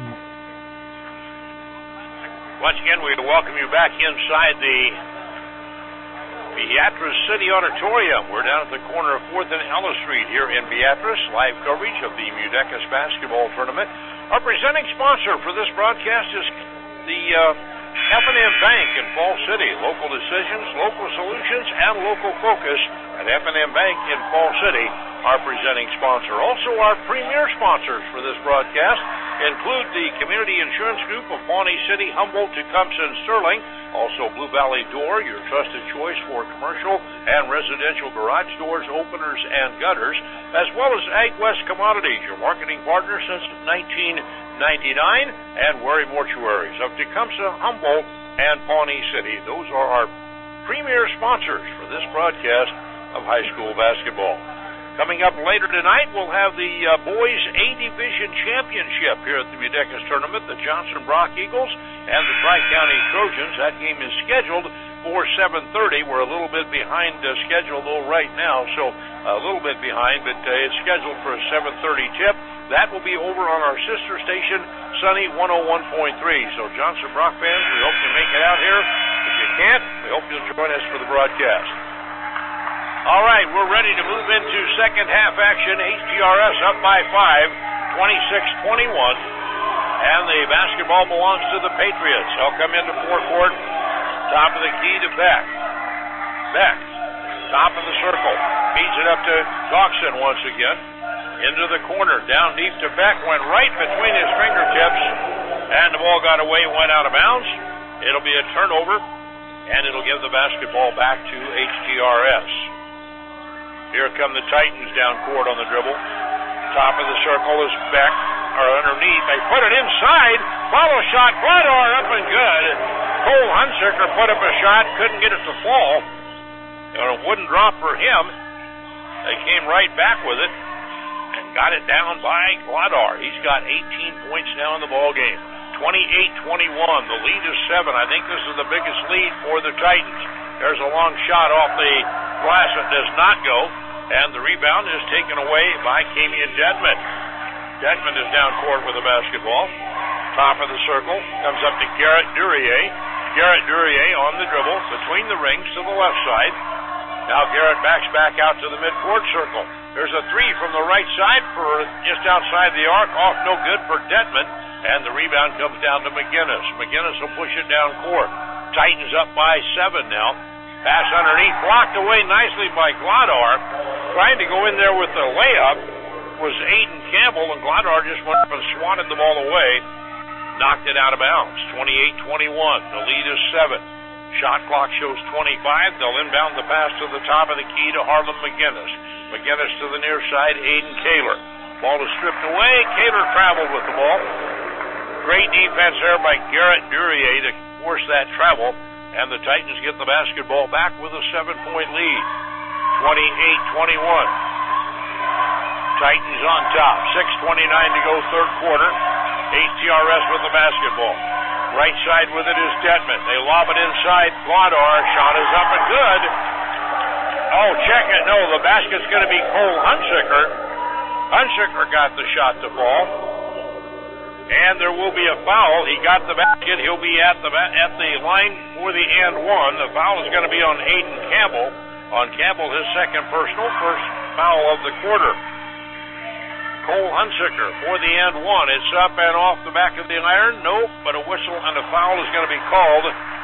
Once again, we welcome you back inside the Beatrice City Auditorium. We're down at the corner of fourth and Ellis Street here in Beatrice. Live coverage of the Mudecas basketball tournament. Our presenting sponsor for this broadcast is the uh, F and M Bank in Falls City. Local decisions, local solutions, and local focus at F and M Bank in Falls City. Our presenting sponsor. Also, our premier sponsors for this broadcast include the Community Insurance Group of Pawnee City, Humboldt, Tecumseh, and Sterling. Also, Blue Valley Door, your trusted choice for commercial and residential garage doors, openers, and gutters, as well as Ag West Commodities, your marketing partner since nineteen ninety-nine, and Wary Mortuaries of Tecumseh, Humboldt, and Pawnee City. Those are our premier sponsors for this broadcast of high school basketball. Coming up later tonight, we'll have the uh, boys A-Division Championship here at the Mudecas Tournament, the Johnson Brock Eagles and the Tri-County Trojans. That game is scheduled for seven thirty. We're a little bit behind uh, schedule, though, right now, so a little bit behind, but uh, it's scheduled for a seven thirty tip. That will be over on our sister station, Sunny one oh one point three. So, Johnson Brock fans, we hope you make it out here. If you can't, we hope you'll join us for the broadcast. All right, we're ready to move into second half action. H G R S up by five, twenty-six twenty-one. And the basketball belongs to the Patriots. They'll come into forecourt. Top of the key to Beck. Beck, top of the circle. Feeds it up to Doxson once again. Into the corner. Down deep to Beck. Went right between his fingertips. And the ball got away, went out of bounds. It'll be a turnover. And it'll give the basketball back to H T R S. Here come the Titans down court on the dribble. Top of the circle is Beck, or underneath. They put it inside. Follow shot. Gladar up and good. Cole Hunsicker put up a shot. Couldn't get it to fall. And it wouldn't drop for him. They came right back with it and got it down by Gladar. He's got eighteen points now in the ball game. twenty-eight twenty-one. The lead is seven. I think this is the biggest lead for the Titans. There's a long shot off the glass that does not go. And the rebound is taken away by Camion Detman. Detman is down court with the basketball. Top of the circle. Comes up to Garrett Duryea. Garrett Duryea on the dribble between the rings to the left side. Now Garrett backs back out to the midcourt circle. There's a three from the right side for just outside the arc. Off no good for Detman. And the rebound comes down to McGinnis. McGinnis will push it down court. Titans up by seven now. Pass underneath, blocked away nicely by Gladar. Trying to go in there with the layup was Aiden Campbell, and Gladar just went up and swatted the ball away. Knocked it out of bounds. twenty-eight twenty-one. The lead is seven. Shot clock shows twenty-five. They'll inbound the pass to the top of the key to Harlan McGinnis. McGinnis to the near side, Aiden Kaler. Ball is stripped away. Kaler traveled with the ball. Great defense there by Garrett Duryea to force that travel. And the Titans get the basketball back with a seven-point lead. twenty-eight twenty-one. Titans on top. six twenty-nine to go, third quarter. H T R S with the basketball. Right side with it is Detman. They lob it inside. Gladar. Shot is up and good. Oh, check it. No, the basket's going to be Cole Hunsicker. Hunsicker got the shot to fall. And there will be a foul. He got the basket. He'll be at the at the line for the and one. The foul is going to be on Aiden Campbell. On Campbell, his second personal, first foul of the quarter. Cole Hunsicker for the and one. It's up and off the back of the iron. Nope, but a whistle and a foul is going to be called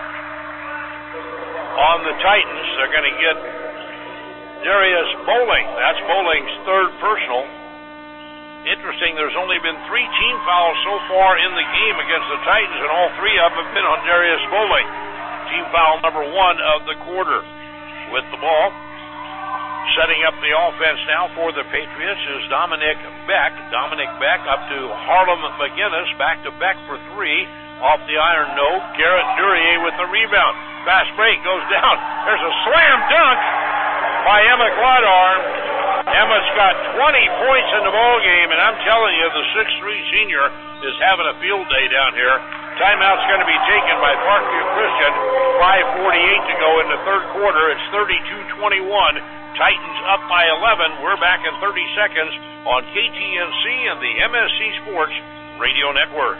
on the Titans. They're going to get Darius Bowling. That's Bowling's third personal. Interesting, there's only been three team fouls so far in the game against the Titans, and all three of them have been on Darius Bowling. Team foul number one of the quarter. With the ball, setting up the offense now for the Patriots is Dominic Beck. Dominic Beck up to Harlan McGinnis, back to Beck for three. Off the iron, no. Garrett Duryea with the rebound. Fast break goes down. There's a slam dunk by Emma Gladar. Emma's got twenty points in the ball game, and I'm telling you, the six three senior is having a field day down here. Timeout's going to be taken by Parkview Christian. five forty-eight to go in the third quarter. It's thirty-two twenty-one. Titans up by eleven. We're back in thirty seconds on K T N C and the M S C Sports Radio Network.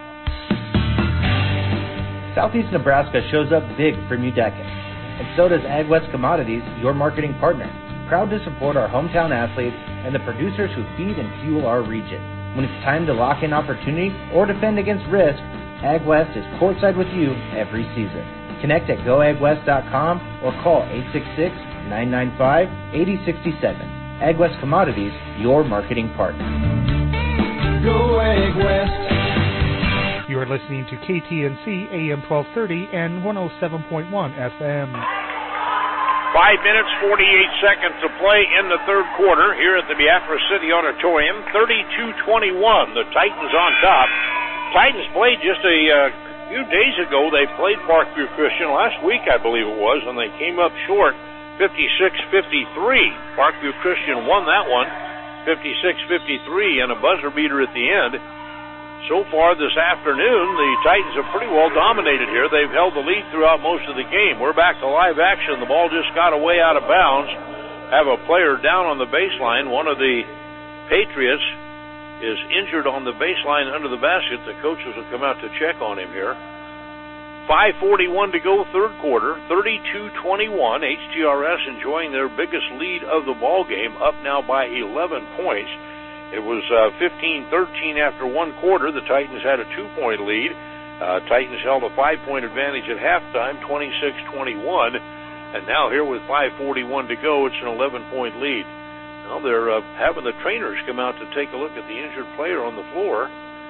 Southeast Nebraska shows up big for Mudecas, and so does AgWest Commodities, your marketing partner. Proud to support our hometown athletes and the producers who feed and fuel our region. When it's time to lock in opportunity or defend against risk, AgWest is courtside with you every season. Connect at go ag west dot com or call eight six six, nine nine five, eight zero six seven. AgWest Commodities, your marketing partner. Go AgWest. You are listening to K T N C A M twelve thirty and one oh seven point one F M. Five minutes, forty-eight seconds to play in the third quarter here at the Biafra City Auditorium. thirty-two twenty-one, the Titans on top. Titans played just a uh, few days ago. They played Parkview Christian last week, I believe it was, and they came up short fifty-six fifty-three. Parkview Christian won that one, fifty-six fifty-three, and a buzzer beater at the end. So far this afternoon, the Titans have pretty well dominated here. They've held the lead throughout most of the game. We're back to live action. The ball just got away out of bounds. Have a player down on the baseline. One of the Patriots is injured on the baseline under the basket. The coaches will come out to check on him here. five forty-one to go, third quarter. thirty-two twenty-one. H T R S enjoying their biggest lead of the ball game, up now by eleven points. It was uh, fifteen thirteen after one quarter. The Titans had a two-point lead. Uh, Titans held a five-point advantage at halftime, twenty-six twenty-one. And now here with five forty-one to go, it's an eleven-point lead. Well, they're uh, having the trainers come out to take a look at the injured player on the floor.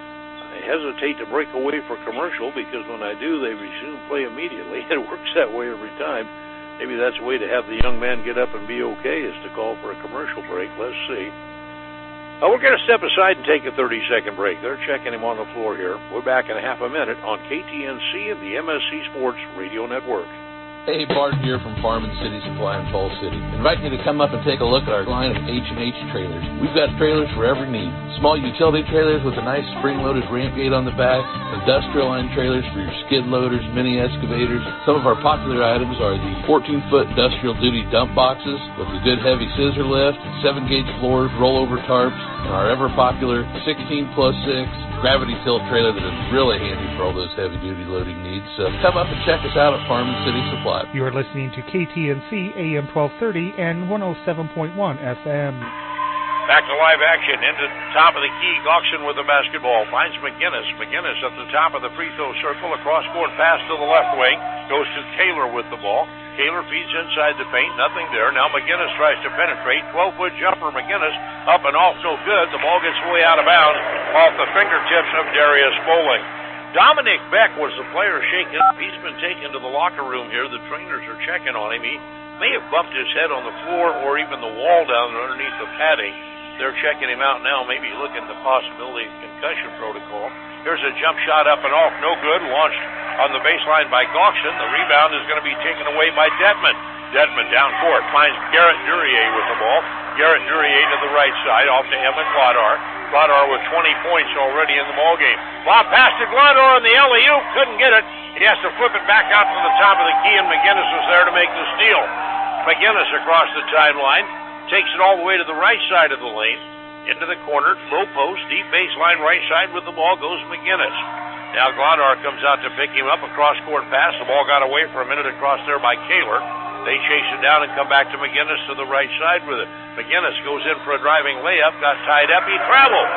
I hesitate to break away for commercial because when I do, they resume play immediately. It works that way every time. Maybe that's a way to have the young man get up and be okay, is to call for a commercial break. Let's see. Uh, we're going to step aside and take a thirty-second break. They're checking him on the floor here. We're back in a half a minute on K T N C and the M S C Sports Radio Network. Hey, Bart here from Farm and City Supply in Falls City. Invite you to come up and take a look at our line of H and H trailers. We've got trailers for every need. Small utility trailers with a nice spring-loaded ramp gate on the back, industrial line trailers for your skid loaders, mini excavators. Some of our popular items are the fourteen-foot industrial duty dump boxes with a good heavy scissor lift, seven-gauge floors, rollover tarps, and our ever-popular sixteen plus six gravity tilt trailer that is really handy for all those heavy-duty loading needs. So come up and check us out at Farm and City Supply. You are listening to K T N C A M twelve thirty and one oh seven point one F M. Back to live action. Into the top of the key. Gauckson with the basketball. Finds McGinnis. McGinnis at the top of the free throw circle. A cross-court pass to the left wing. Goes to Kaler with the ball. Kaler feeds inside the paint. Nothing there. Now McGinnis tries to penetrate. twelve-foot jumper. McGinnis up and off. No good. The ball gets way out of bounds off the fingertips of Darius Bowling. Dominic Beck was the player shaken up. He's been taken to the locker room here. The trainers are checking on him. He may have bumped his head on the floor or even the wall down underneath the padding. They're checking him out now, maybe looking at the possibility of concussion protocol. Here's a jump shot up and off, no good. Launched on the baseline by Gauckson. The rebound is going to be taken away by Detman. Detman down court, finds Garrett Duryea with the ball. Garrett Duryea to the right side, off to Emmett Glodar. Glodar with twenty points already in the ballgame. Lob pass to Glodar on the alley-oop, couldn't get it. He has to flip it back out to the top of the key, and McGinnis was there to make the steal. McGinnis across the timeline. Takes it all the way to the right side of the lane, into the corner, low post, deep baseline right side with the ball goes McGinnis. Now Glodar comes out to pick him up, a cross-court pass. The ball got away for a minute across there by Kaler. They chase it down and come back to McGinnis to the right side with it. McGinnis goes in for a driving layup, got tied up, he traveled.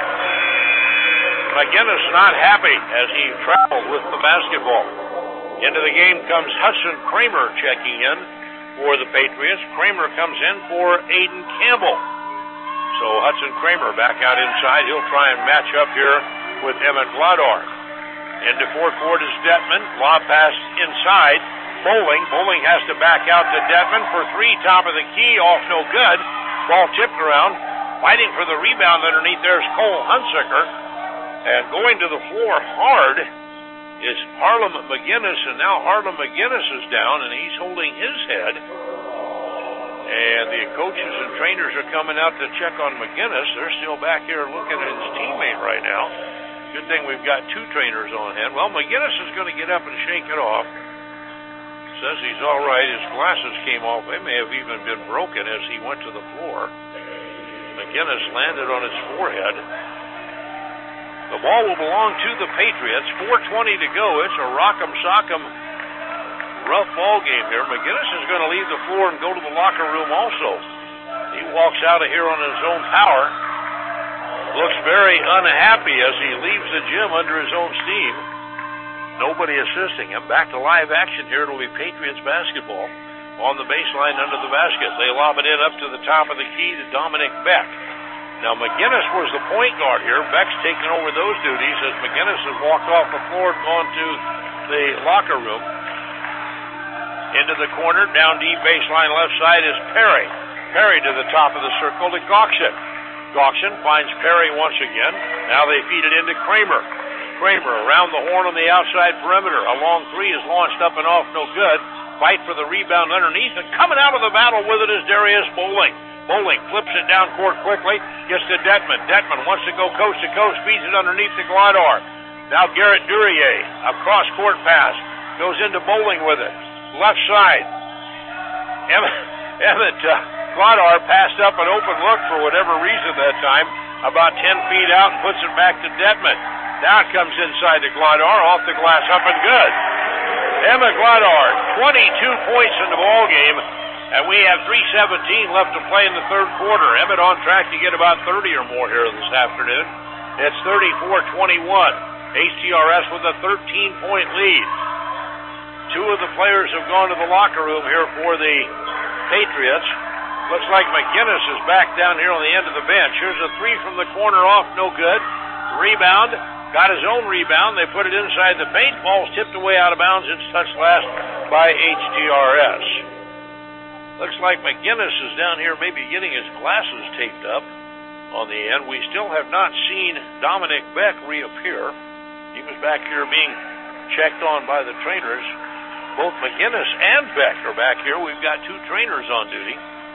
McGinnis not happy as he traveled with the basketball. Into the game comes Hudson Kramer checking in for the Patriots. Kramer comes in for Aiden Campbell. So Hudson Kramer back out inside. He'll try and match up here with Emmett Glodar. Into forecourt is Detman. Lob pass inside. Bowling. Bowling has to back out to Detman for three. Top of the key. Off no good. Ball tipped around. Fighting for the rebound underneath. There's Cole Hunsaker. And going to the floor hard is Harlem McGinnis, and now Harlem McGinnis is down, and he's holding his head. And the coaches and trainers are coming out to check on McGinnis. They're still back here looking at his teammate right now. Good thing we've got two trainers on hand. Well, McGinnis is going to get up and shake it off. Says he's all right. His glasses came off. They may have even been broken as he went to the floor. McGinnis landed on his forehead. The ball will belong to the Patriots. four twenty to go. It's a rock'em sock'em rough ball game here. McGinnis is going to leave the floor and go to the locker room also. He walks out of here on his own power. Looks very unhappy as he leaves the gym under his own steam. Nobody assisting him. Back to live action here. It'll be Patriots basketball on the baseline under the basket. They lob it in up to the top of the key to Dominic Beck. Now, McGinnis was the point guard here. Beck's taken over those duties as McGinnis has walked off the floor and gone to the locker room. Into the corner, down deep baseline left side is Perry. Perry to the top of the circle to Gauckson. Gauckson finds Perry once again. Now they feed it into Kramer. Kramer around the horn on the outside perimeter. A long three is launched up and off, no good. Fight for the rebound underneath, and coming out of the battle with it is Darius Bowling. Bowling flips it down court quickly, gets to Detman. Detman wants to go coast to coast, feeds it underneath to Glodar. Now Garrett Duryea, a cross-court pass, goes into Bowling with it. Left side. Emmett, Emmett uh, Glodar passed up an open look for whatever reason that time, about ten feet out, and puts it back to Detman. Now it comes inside to Glodar, off the glass, up and good. Emmett Glodar, twenty-two points in the ball game. And we have three seventeen left to play in the third quarter. Emmett on track to get about thirty or more here this afternoon. It's thirty-four twenty-one. H T R S with a thirteen-point lead. Two of the players have gone to the locker room here for the Patriots. Looks like McGinnis is back down here on the end of the bench. Here's a three from the corner off, no good. Rebound, got his own rebound. They put it inside the paint. Ball's tipped away out of bounds. It's touched last by H T R S. Looks like McGinnis is down here maybe getting his glasses taped up on the end. We still have not seen Dominic Beck reappear. He was back here being checked on by the trainers. Both McGinnis and Beck are back here. We've got two trainers on duty.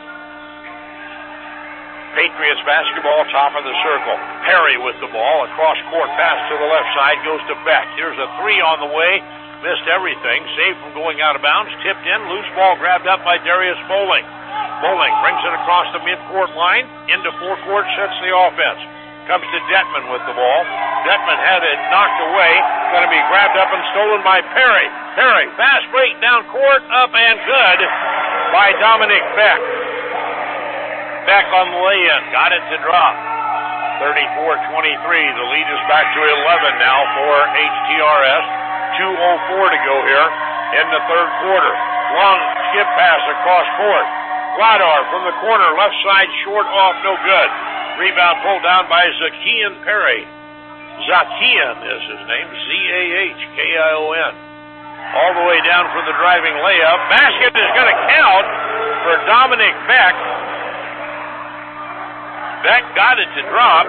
Patriots basketball, top of the circle. Perry with the ball. A cross-court pass to the left side goes to Beck. Here's a three on the way. Missed everything. Saved from going out of bounds. Tipped in. Loose ball grabbed up by Darius Bowling. Bowling brings it across the midcourt line. Into forecourt. Sets the offense. Comes to Detman with the ball. Detman had it knocked away. Going to be grabbed up and stolen by Perry. Perry. Fast break down court. Up and good by Dominic Beck. Beck on the lay-in. Got it to drop. thirty-four twenty-three. The lead is back to eleven now for H T R S. two oh four to go here in the third quarter. Long skip pass across court. Vladar from the corner, left side, short off, no good. Rebound pulled down by Zakian Perry. Zakian is his name, Z A H K I O N. All the way down for the driving layup. Basket is going to count for Dominic Beck. Beck got it to drop.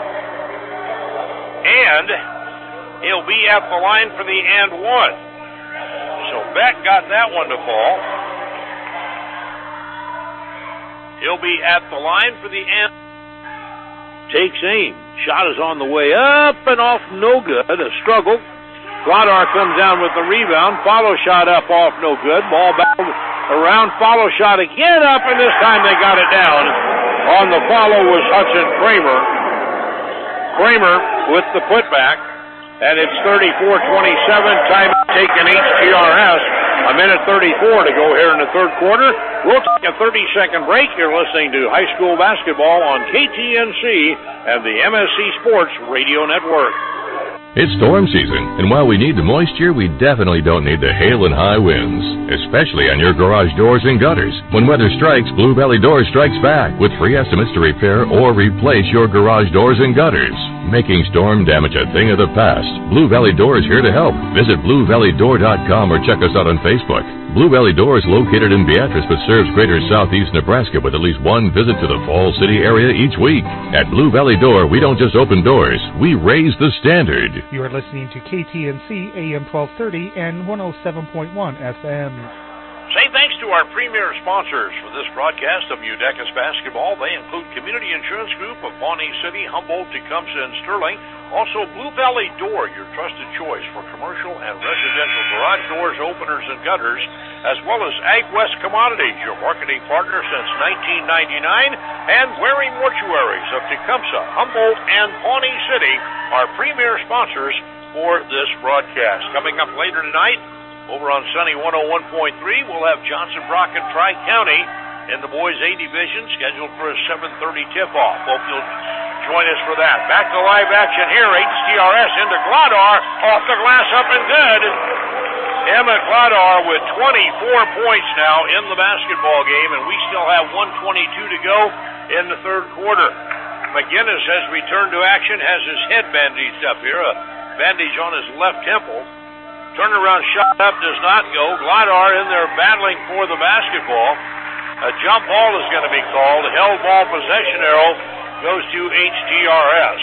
And he'll be at the line for the and one. So Beck got that one to fall. He'll be at the line for the and. Takes aim. Shot is on the way up and off, no good. A struggle. Vladar comes down with the rebound. Follow shot up, off, no good. Ball back around. Follow shot again up, and this time they got it down. On the follow was Hudson Kramer. Kramer with the putback. And it's thirty-four twenty-seven. Time taken H T R S. A minute thirty-four to go here in the third quarter. We'll take a thirty-second break. You're listening to high school basketball on K T N C and the M S C Sports Radio Network. It's storm season, and while we need the moisture, we definitely don't need the hail and high winds, especially on your garage doors and gutters. When weather strikes, Blue Valley Doors strikes back with free estimates to repair or replace your garage doors and gutters. Making storm damage a thing of the past, Blue Valley Door is here to help. Visit blue valley door dot com or check us out on Facebook. Blue Valley Door is located in Beatrice but serves greater southeast Nebraska with at least one visit to the Falls City area each week. At Blue Valley Door, we don't just open doors, we raise the standard. You are listening to K T N C A M twelve thirty and one oh seven point one F M. Say thanks to our premier sponsors for this broadcast of UDECAS basketball. They include Community Insurance Group of Pawnee City, Humboldt, Tecumseh, and Sterling. Also, Blue Valley Door, your trusted choice for commercial and residential garage doors, openers, and gutters, as well as Ag West Commodities, your marketing partner since nineteen ninety-nine, and Waring Mortuaries of Tecumseh, Humboldt, and Pawnee City are premier sponsors for this broadcast. Coming up later tonight, over on Sunny one oh one point three, we'll have Johnson Brock and Tri-County in the boys A division, scheduled for a seven thirty tip-off. Hope you'll join us for that. Back to live action here. H T R S into Vladar. Off the glass, up and good. Emma Vladar with twenty-four points now in the basketball game, and we still have one twenty-two to go in the third quarter. McGinnis has returned to action, has his head bandaged up here, a bandage on his left temple. Turnaround shot up does not go. Vladar in there battling for the basketball. A jump ball is going to be called. Held ball possession arrow goes to H T R S.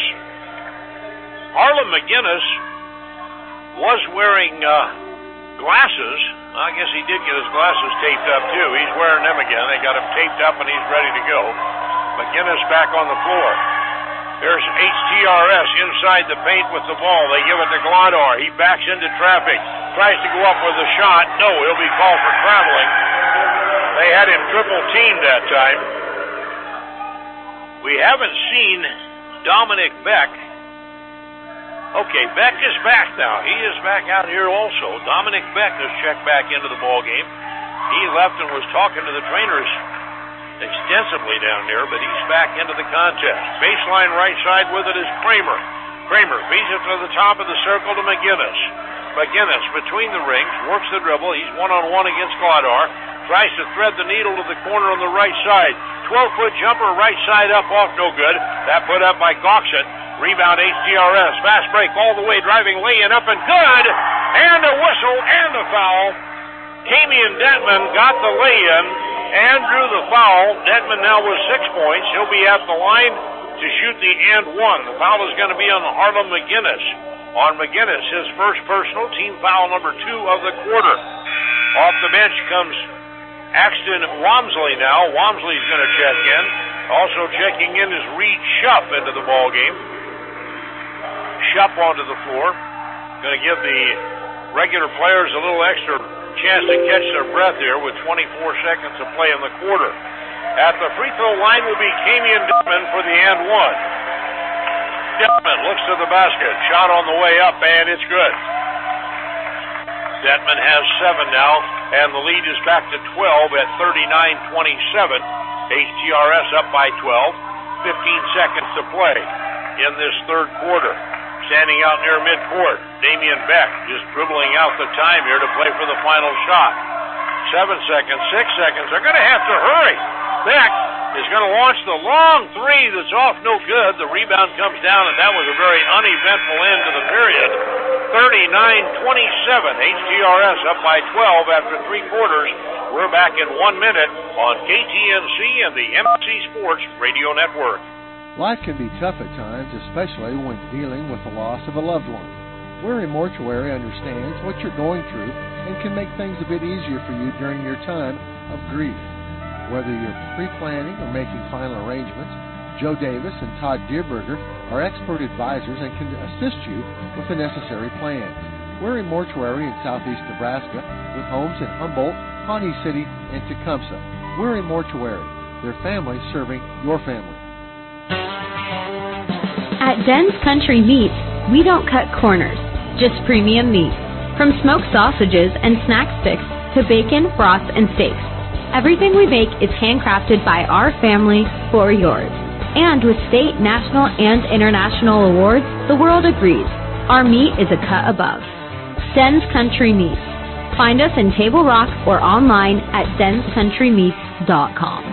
Harlan McGinnis was wearing uh, glasses. I guess he did get his glasses taped up too. He's wearing them again. They got him taped up and he's ready to go. McGinnis back on the floor. There's H T R S inside the paint with the ball. They give it to Vladar. He backs into traffic. Tries to go up with a shot. No, he'll be called for traveling. They had him triple teamed that time. We haven't seen Dominic Beck. Okay, Beck is back now. He is back out here also. Dominic Beck has checked back into the ball game. He left and was talking to the trainers extensively down there, but he's back into the contest. Baseline right side with it is Kramer. Kramer feeds it to the top of the circle to McGinnis. McGinnis between the rings, works the dribble. He's one-on-one against Glodar. Tries to thread the needle to the corner on the right side. twelve-foot jumper, right side up, off, no good. That put up by Goxit. Rebound H T R S. Fast break all the way, driving, laying up, and good. And a whistle and a foul. Camion Detman got the lay-in and drew the foul. Detman now with six points. He'll be at the line to shoot the and one. The foul is going to be on Harlem McGinnis. On McGinnis, his first personal, team foul number two of the quarter. Off the bench comes Axton Wamsley now. Wamsley's going to check in. Also checking in is Reed Schupp into the ball game. Schupp onto the floor. Going to give the regular players a little extra chance to catch their breath here with twenty-four seconds to play in the quarter. At the free throw line will be Camion Detman for the and one. Detman looks to the basket. Shot on the way up, and it's good. Detman has seven now, and the lead is back to twelve at thirty-nine twenty-seven. H T R S up by twelve. fifteen seconds to play in this third quarter. Standing out near midcourt, Damian Beck just dribbling out the time here to play for the final shot. Seven seconds, six seconds. They're going to have to hurry. Beck is going to launch the long three that's off, no good. The rebound comes down, and that was a very uneventful end to the period. thirty-nine twenty-seven. H T R S up by twelve after three quarters. We're back in one minute on K T N C and the M C Sports Radio Network. Life can be tough at times, especially when dealing with the loss of a loved one. Weary Mortuary understands what you're going through and can make things a bit easier for you during your time of grief. Whether you're pre-planning or making final arrangements, Joe Davis and Todd Dierberger are expert advisors and can assist you with the necessary plans. Weary Mortuary in southeast Nebraska with homes in Humboldt, Pawnee City, and Tecumseh. Weary Mortuary, their family serving your family. At Den's Country Meats, we don't cut corners, just premium meat. From smoked sausages and snack sticks to bacon, broths, and steaks. Everything we make is handcrafted by our family for yours. And with state, national, and international awards, the world agrees. Our meat is a cut above. Den's Country Meats. Find us in Table Rock or online at dens country meats dot com.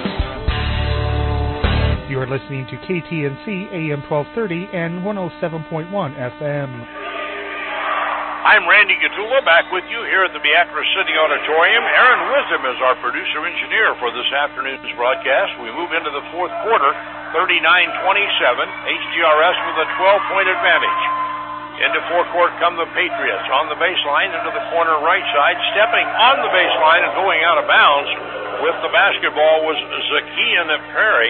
You are listening to K T N C A M twelve thirty and one oh seven point one F M. I'm Randy Gatula, back with you here at the Beatrice City Auditorium. Aaron Wisdom is our producer-engineer for this afternoon's broadcast. We move into the fourth quarter, thirty-nine twenty-seven. H T R S with a twelve-point advantage. Into forecourt come the Patriots. On the baseline, into the corner right side. Stepping on the baseline and going out of bounds with the basketball was Zakian Perry.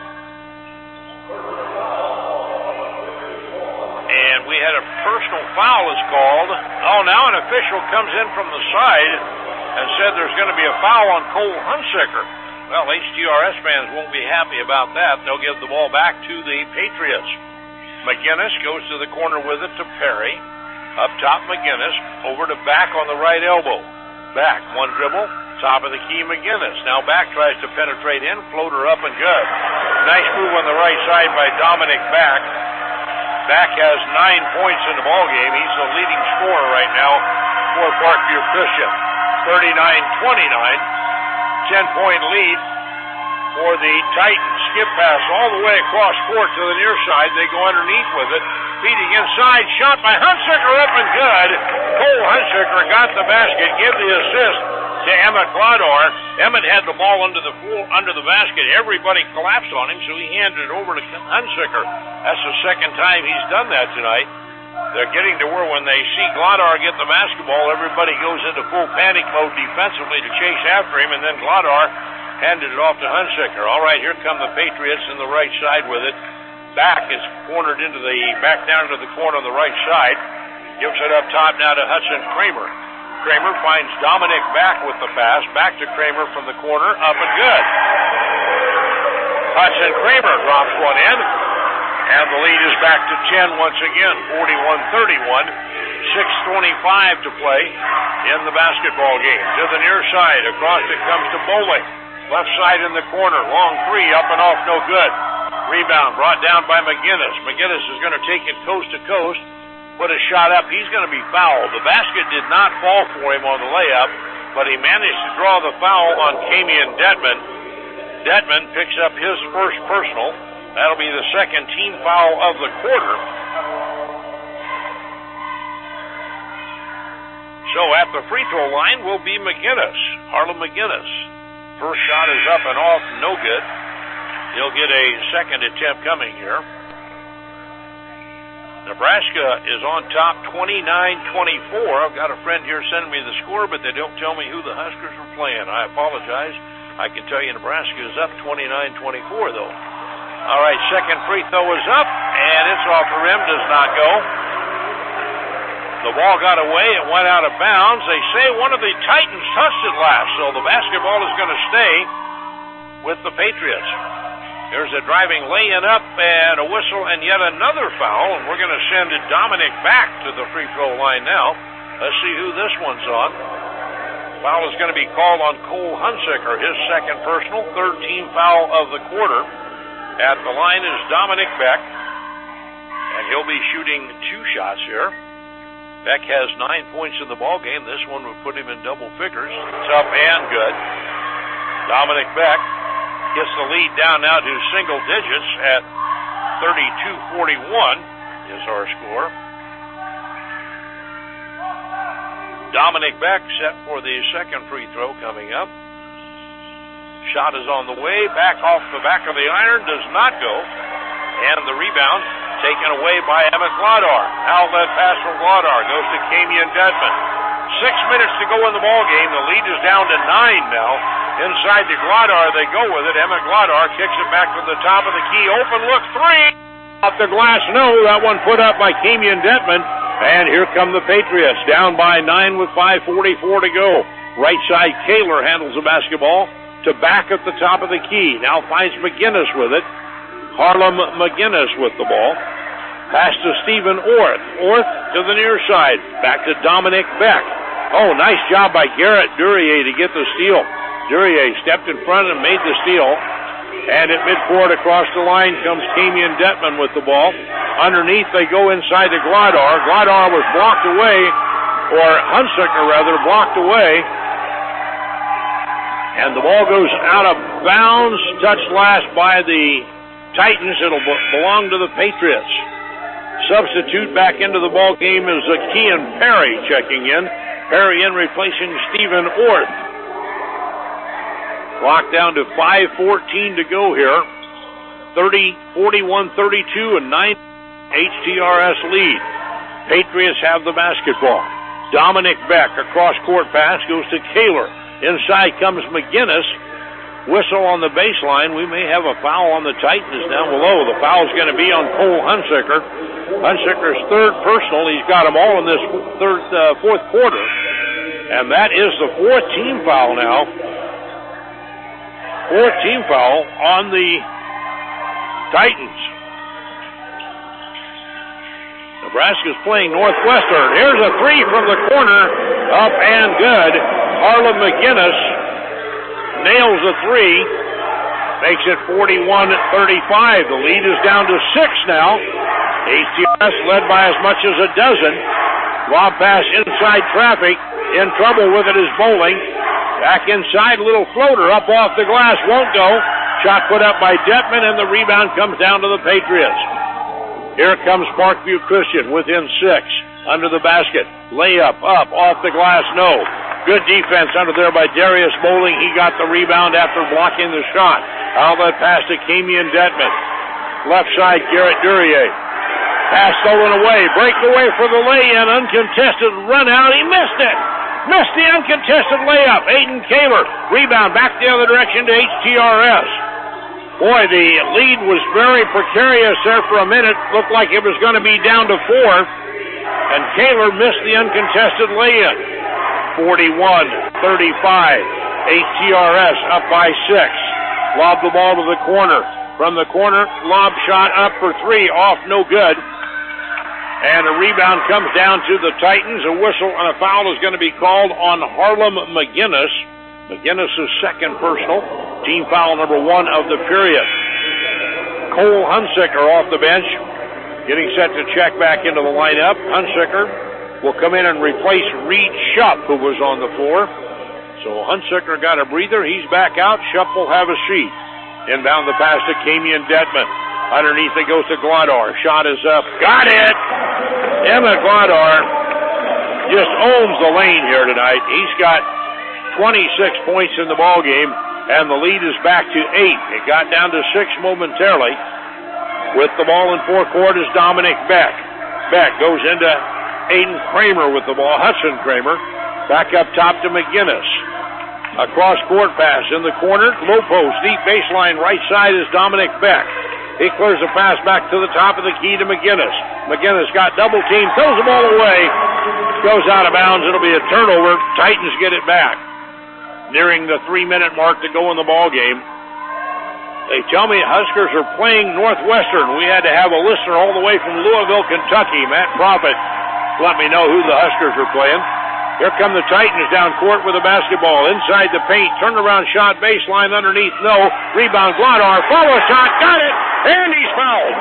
And we had a personal foul is called. Oh, now an official comes in from the side and said there's going to be a foul on Cole Hunsicker. Well, H T R S fans won't be happy about that. They'll give the ball back to the Patriots. McGinnis goes to the corner with it to Perry. Up top, McGinnis. Over to Back on the right elbow. Back, one dribble. Top of the key, McGinnis. Now Back tries to penetrate in. Floater up and good. Nice move on the right side by Dominic Back. Back has nine points in the ballgame. He's the leading scorer right now for Parkview Christian. thirty-nine twenty-nine. ten-point lead for the Titans. Skip pass all the way across court to the near side. They go underneath with it. Feeding inside. Shot by Hunsicker up and good. Cole Hunsicker got the basket. Give the assist to Emmett Glodar. Emmett had the ball under the full, under the basket. Everybody collapsed on him, so he handed it over to Hunsicker. That's the second time he's done that tonight. They're getting to where when they see Glodar get the basketball, everybody goes into full panic mode defensively to chase after him, and then Glodar handed it off to Hunsicker. All right, here come the Patriots in the right side with it. Back is cornered into the, back down to the corner on the right side. Gives it up top now to Hudson Kramer. Kramer finds Dominic Back with the pass. Back to Kramer from the corner. Up and good. Hudson Kramer drops one in. And the lead is back to ten once again. forty-one thirty-one. six twenty-five to play in the basketball game. To the near side, across it comes to Bowling. Left side in the corner, long three, up and off, no good. Rebound brought down by McGinnis. McGinnis is going to take it coast to coast, put a shot up. He's going to be fouled. The basket did not fall for him on the layup, but he managed to draw the foul on Camion Detman. Detman picks up his first personal. That'll be the second team foul of the quarter. So at the free throw line will be McGinnis, Harlan McGinnis. First shot is up and off, no good. He'll get a second attempt coming here. Nebraska is on top twenty-nine twenty-four. I've got a friend here sending me the score, but they don't tell me who the Huskers are playing. I apologize. I can tell you Nebraska is up twenty-nine twenty-four, though. All right, second free throw is up, and it's off the rim, does not go. The ball got away, it went out of bounds. They say one of the Titans touched it last, so the basketball is going to stay with the Patriots. There's a driving lay-in up and a whistle and yet another foul, and we're going to send Dominic back to the free throw line now. Let's see who this one's on. Foul is going to be called on Cole Hunsicker, his second personal, third team foul of the quarter. At the line is Dominic Beck, and he'll be shooting two shots here. Beck has nine points in the ball game. This one would put him in double figures. It's up and good. Dominic Beck gets the lead down now to single digits at thirty-two forty-one is our score. Dominic Beck set for the second free throw coming up. Shot is on the way. Back off the back of the iron. Does not go. And the rebound taken away by Emmett Glodar. Outlet pass from Glodar goes to Camion Detman. Six minutes to go in the ball game. The lead is down to nine now. Inside to Glodar, they go with it. Emmett Glodar kicks it back to the top of the key. Open look, three. Off the glass, no. That one put up by Camion Detman. And here come the Patriots, down by nine with five forty-four to go. Right side, Kaler handles the basketball to back at the top of the key. Now finds McGinnis with it. Harlan McGinnis with the ball. Pass to Stephen Orth. Orth to the near side. Back to Dominic Beck. Oh, nice job by Garrett Duryea to get the steal. Duryea stepped in front and made the steal. And at midcourt across the line comes Camion Detman with the ball. Underneath they go inside to Glodar. Glodar was blocked away, or Hunsicker rather, blocked away. And the ball goes out of bounds, touched last by the Titans. It'll belong to the Patriots. Substitute back into the ball game is Kean Perry checking in. Perry in replacing Stephen Orth. Clock down to five fourteen to go here. thirty, forty-one thirty-two and nine H T R S lead. Patriots have the basketball. Dominic Beck, a cross-court pass, goes to Kaler. Inside comes McGinnis. Whistle on the baseline. We may have a foul on the Titans down below. The foul is going to be on Cole Hunsicker. Hunsicker's third personal. He's got them all in this third, uh, fourth quarter. And that is the fourth team foul now. Fourth team foul on the Titans. Nebraska's playing Northwestern. Here's a three from the corner. Up and good. Harlan McGinnis nails a three. Makes it forty-one thirty-five. The lead is down to six now. H T R S led by as much as a dozen. Lob pass inside traffic. In trouble with it is Bowling. Back inside, little floater up off the glass. Won't go. Shot put up by Detman, and the rebound comes down to the Patriots. Here comes Parkview Christian within six. Under the basket. Layup up off the glass. No. Good defense under there by Darius Bowling. He got the rebound after blocking the shot. Outlet pass to Camion Detman. Left side, Garrett Duryea. Pass stolen away. Breakaway for the lay-in. Uncontested run out. He missed it. Missed the uncontested layup. Aiden Kaler. Rebound back the other direction to H T R S. Boy, the lead was very precarious there for a minute. Looked like it was going to be down to four. And Kaler missed the uncontested lay-in. forty-one thirty-five. H T R S up by six. Lob the ball to the corner. From the corner, lob shot up for three. Off, no good. And a rebound comes down to the Titans. A whistle and a foul is going to be called on Harlem McGinnis. McGinnis' second personal. Team foul number one of the period. Cole Hunsicker off the bench, getting set to check back into the lineup. Hunsicker will come in and replace Reed Shupp, who was on the floor. So Hunsicker got a breather. He's back out. Shupp will have a seat. Inbound the pass to Camion Detman. Underneath it goes to Glodar. Shot is up. Got it! Emmett Glodar just owns the lane here tonight. He's got twenty-six points in the ball game, and the lead is back to eight. It got down to six momentarily. With the ball in forecourt is Dominic Beck. Beck goes into Aiden Kramer with the ball. Hudson Kramer back up top to McGinnis. A cross-court pass in the corner. Low post, deep baseline, right side is Dominic Beck. He clears the pass back to the top of the key to McGinnis. McGinnis got double teamed, throws the ball away, goes out of bounds. It'll be a turnover. Titans get it back. Nearing the three-minute mark to go in the ball game. They tell me Huskers are playing Northwestern. We had to have a listener all the way from Louisville, Kentucky. Matt Profit let me know who the Huskers are playing. Here come the Titans down court with a basketball. Inside the paint, turnaround shot, baseline underneath, no. Rebound, Glodar, follow shot, got it, and he's fouled.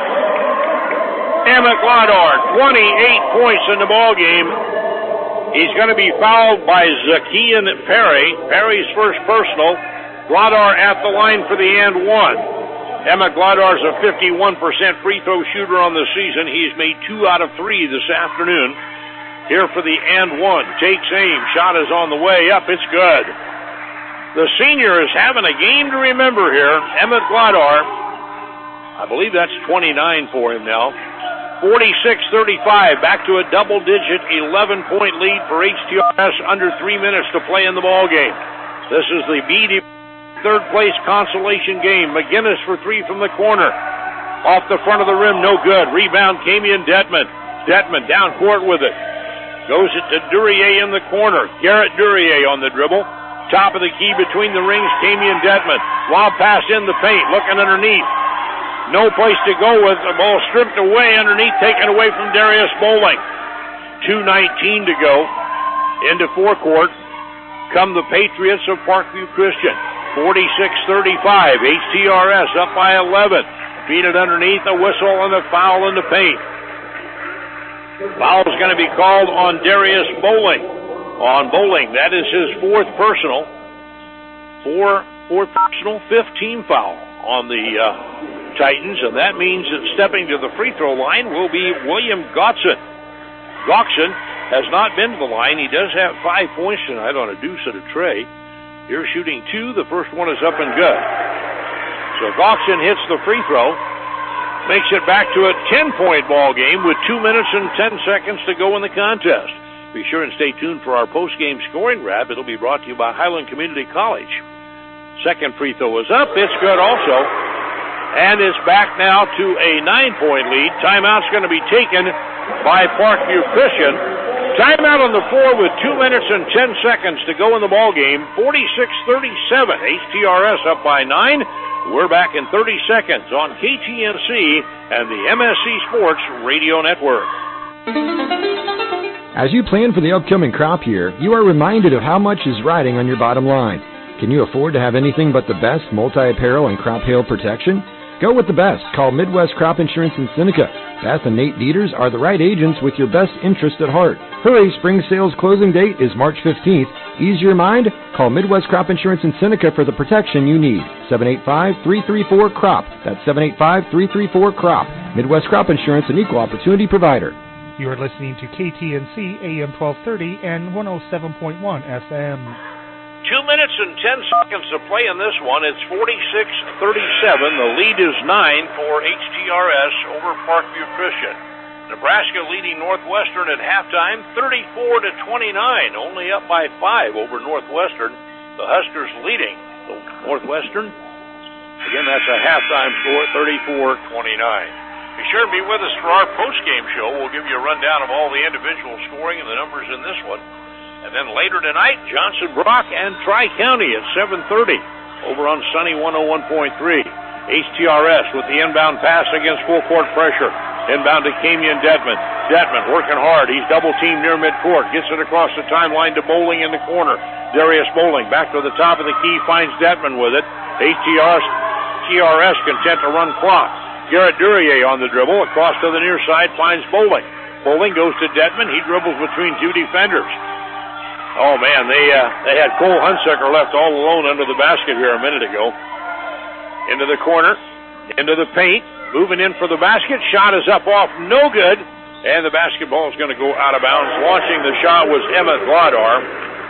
Emmett Glodar, twenty-eight points in the ball game. He's going to be fouled by Zakian Perry. Perry's first personal. Glodar at the line for the and one. Emmett Glodar's a fifty-one percent free throw shooter on the season. He's made two out of three this afternoon. Here for the and one. Takes aim. Shot is on the way up. It's good. The senior is having a game to remember here. Emmett Glodar. I believe that's twenty-nine for him now. forty-six thirty-five. Back to a double-digit eleven-point lead for H T R S. Under three minutes to play in the ball game. This is the B D third-place consolation game. McGinnis for three from the corner. Off the front of the rim. No good. Rebound, Camion Detman. Detman down court with it. Goes it to Duryea in the corner. Garrett Duryea on the dribble. Top of the key between the rings, Camion Detman. Lob pass in the paint, looking underneath. No place to go with the ball stripped away underneath, taken away from Darius Bowling. two nineteen to go. Into forecourt come the Patriots of Parkview Christian. forty-six thirty-five. H T R S up by eleven. Feed it underneath, a whistle and a foul in the paint. Foul is going to be called on Darius Bowling. On Bowling, that is his fourth personal. Four, fourth personal, fifth team foul on the uh, Titans, and that means that stepping to the free throw line will be William Gotson. Gotson has not been to the line. He does have five points tonight on a deuce and a tray. Here shooting two. The first one is up and good. So Gotson hits the free throw. Makes it back to a ten-point ball game with two minutes and ten seconds to go in the contest. Be sure and stay tuned for our post-game scoring grab. It'll be brought to you by Highland Community College. Second free throw is up. It's good also. And it's back now to a nine-point lead. Timeout's going to be taken by Parkview Christian. Timeout on the floor with two minutes and ten seconds to go in the ball game. forty-six thirty-seven. H T R S up by nine. We're back in thirty seconds on K T N C and the M S C Sports Radio Network. As you plan for the upcoming crop year, you are reminded of how much is riding on your bottom line. Can you afford to have anything but the best multi-apparel and crop hail protection? Go with the best. Call Midwest Crop Insurance in Seneca. Beth and Nate Dieters are the right agents with your best interest at heart. Hurry, spring sales closing date is March fifteenth. Ease your mind. Call Midwest Crop Insurance in Seneca for the protection you need. seven eight five, three three four, C R O P. That's seven eight five, three three four, C R O P. Midwest Crop Insurance, an equal opportunity provider. You are listening to K T N C A M twelve thirty and one oh seven point one F M. Two minutes and ten seconds to play in this one. It's forty-six thirty-seven. The lead is nine for H T R S over Parkview Christian. Nebraska leading Northwestern at halftime, thirty-four to twenty-nine, only up by five over Northwestern. The Huskers leading Northwestern. Again, that's a halftime score, thirty-four twenty-nine. Be sure to be with us for our post-game show. We'll give you a rundown of all the individual scoring and the numbers in this one. And then later tonight, Johnson Brock and Tri-County at seven thirty over on Sunny one oh one point three. H T R S with the inbound pass against full court pressure. Inbound to Camion Detman. Detman working hard. He's double-teamed near midcourt. Gets it across the timeline to Bowling in the corner. Darius Bowling back to the top of the key. Finds Detman with it. H T R S content to run clock. Garrett Duryea on the dribble. Across to the near side. Finds Bowling. Bowling goes to Detman. He dribbles between two defenders. Oh, man, they uh, they had Cole Hunsaker left all alone under the basket here a minute ago. Into the corner. Into the paint. Moving in for the basket. Shot is up off. No good. And the basketball is going to go out of bounds. Launching the shot was Emmett Vladar.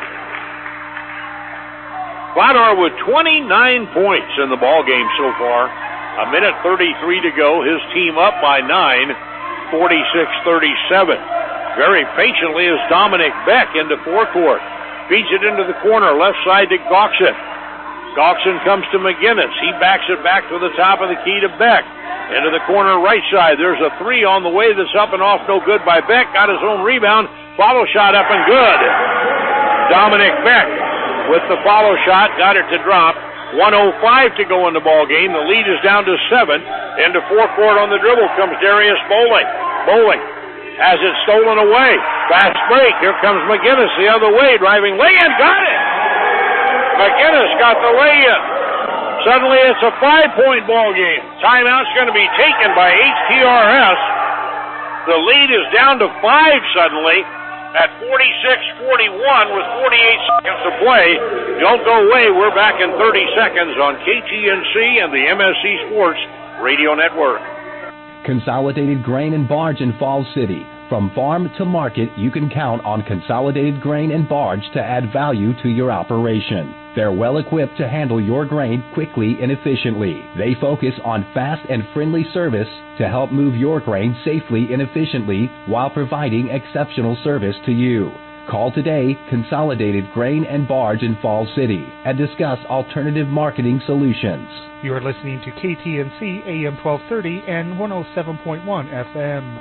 Vladar with twenty-nine points in the ball game so far. A minute thirty-three to go. His team up by nine, forty-six thirty-seven. Very patiently is Dominic Beck into forecourt. Feeds it into the corner, left side to Gauckson. Gauckson comes to McGinnis. He backs it back to the top of the key to Beck. Into the corner right side. There's a three on the way that's up and off. No good by Beck. Got his own rebound. Follow shot up and good. Dominic Beck with the follow shot. Got it to drop. one oh five to go in the ball game. The lead is down to seven. Into forecourt on the dribble comes Darius Bowling. Bowling has it stolen away. Fast break. Here comes McGinnis the other way. Driving lay-in. Got it. McGinnis got the lay-in. Suddenly it's a five-point ball game. Timeout's going to be taken by H T R S. The lead is down to five suddenly at forty-six forty-one with forty-eight seconds to play. Don't go away. We're back in thirty seconds on K T N C and the M S C Sports Radio Network. Consolidated Grain and Barge in Falls City. From farm to market, you can count on Consolidated Grain and Barge to add value to your operation. They're well equipped to handle your grain quickly and efficiently. They focus on fast and friendly service to help move your grain safely and efficiently while providing exceptional service to you. Call today, Consolidated Grain and Barge in Falls City, and discuss alternative marketing solutions. You are listening to K T N C A M twelve thirty and one oh seven point one F M.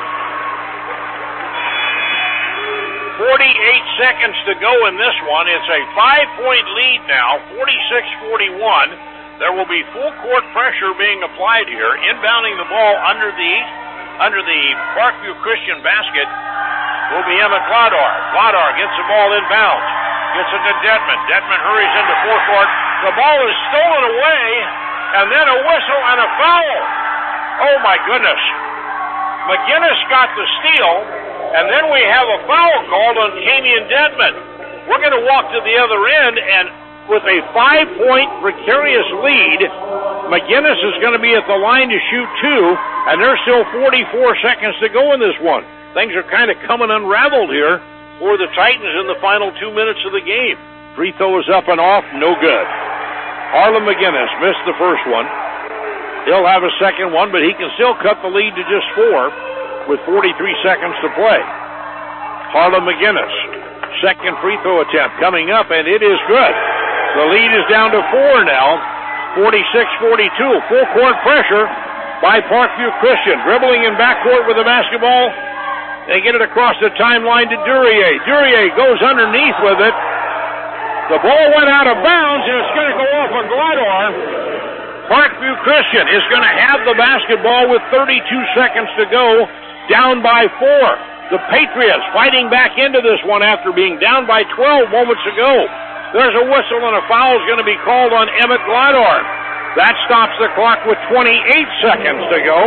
forty-eight seconds to go in this one. It's a five-point lead now, forty-six forty-one. There will be full court pressure being applied here. Inbounding the ball under the under the Parkview Christian basket will be Emmett Vladar. Vladar gets the ball inbounds. Gets it to Detman. Detman hurries into forecourt. The ball is stolen away, and then a whistle and a foul. Oh, my goodness. McGinnis got the steal, and then we have a foul called on Camion Detman. We're going to walk to the other end, and with a five-point precarious lead, McGinnis is going to be at the line to shoot two, and there's still forty-four seconds to go in this one. Things are kind of coming unraveled here for the Titans in the final two minutes of the game. Free throw is up and off, no good. Harlan McGinnis missed the first one. He'll have a second one, but he can still cut the lead to just four with forty-three seconds to play. Harlan McGinnis, second free throw attempt coming up, and it is good. The lead is down to four now, forty-six forty-two. Full court pressure by Parkview Christian. Dribbling in backcourt with the basketball. They get it across the timeline to Duryea. Duryea goes underneath with it. The ball went out of bounds, and it's going to go off a Gladar. Parkview Christian is going to have the basketball with thirty-two seconds to go, down by four. The Patriots fighting back into this one after being down by twelve moments ago. There's a whistle and a foul is going to be called on Emmett Gladar. That stops the clock with twenty-eight seconds to go.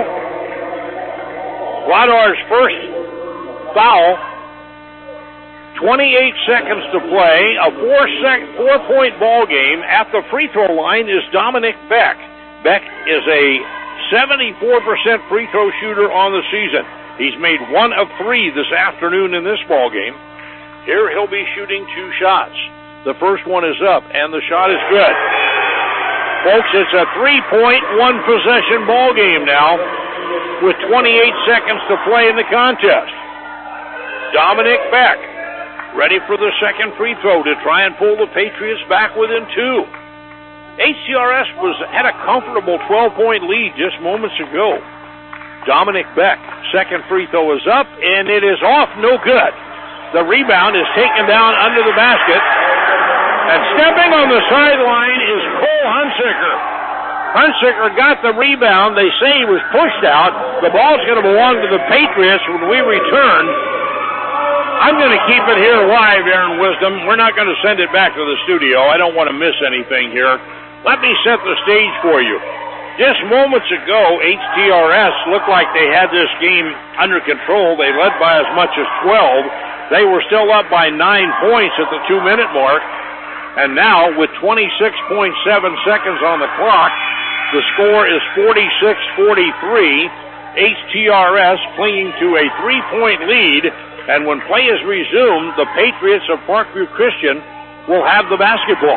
Gladar's first foul. twenty-eight seconds to play. A four sec- four-point ball game. At the free throw line is Dominic Beck. Beck is a seventy-four percent free throw shooter on the season. He's made one of three this afternoon in this ball game. Here he'll be shooting two shots. The first one is up, and the shot is good. Folks, it's a three-point, one-possession ball game now with twenty-eight seconds to play in the contest. Dominic Beck ready for the second free throw to try and pull the Patriots back within two. H C R S was at a comfortable twelve-point lead just moments ago. Dominic Beck, second free throw is up, and it is off, no good. The rebound is taken down under the basket, and stepping on the sideline is Cole Hunsaker. Hunsicker got the rebound. They say he was pushed out. The ball's going to belong to the Patriots when we return. I'm going to keep it here live, Aaron Wisdom. We're not going to send it back to the studio. I don't want to miss anything here. Let me set the stage for you. Just moments ago, H T R S looked like they had this game under control. They led by as much as twelve. They were still up by nine points at the two-minute mark. And now, with twenty-six point seven seconds on the clock, the score is forty-six forty-three. H T R S clinging to a three-point lead. And when play is resumed, the Patriots of Parkview Christian will have the basketball.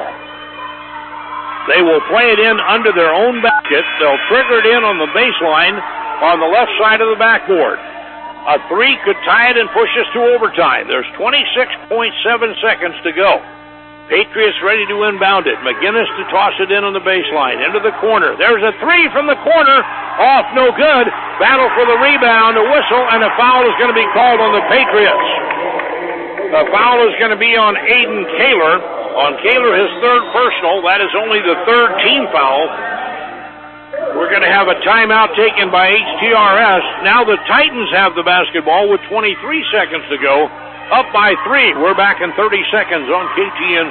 They will play it in under their own basket. They'll trigger it in on the baseline on the left side of the backboard. A three could tie it and push us to overtime. There's twenty-six point seven seconds to go. Patriots ready to inbound it. McGinnis to toss it in on the baseline. Into the corner. There's a three from the corner. Off, no good. Battle for the rebound. A whistle, and a foul is going to be called on the Patriots. The foul is going to be on Aiden Kaler. On Kaler, his third personal. That is only the third team foul. We're going to have a timeout taken by H T R S. Now the Titans have the basketball with twenty-three seconds to go. Up by three. We're back in thirty seconds on K T N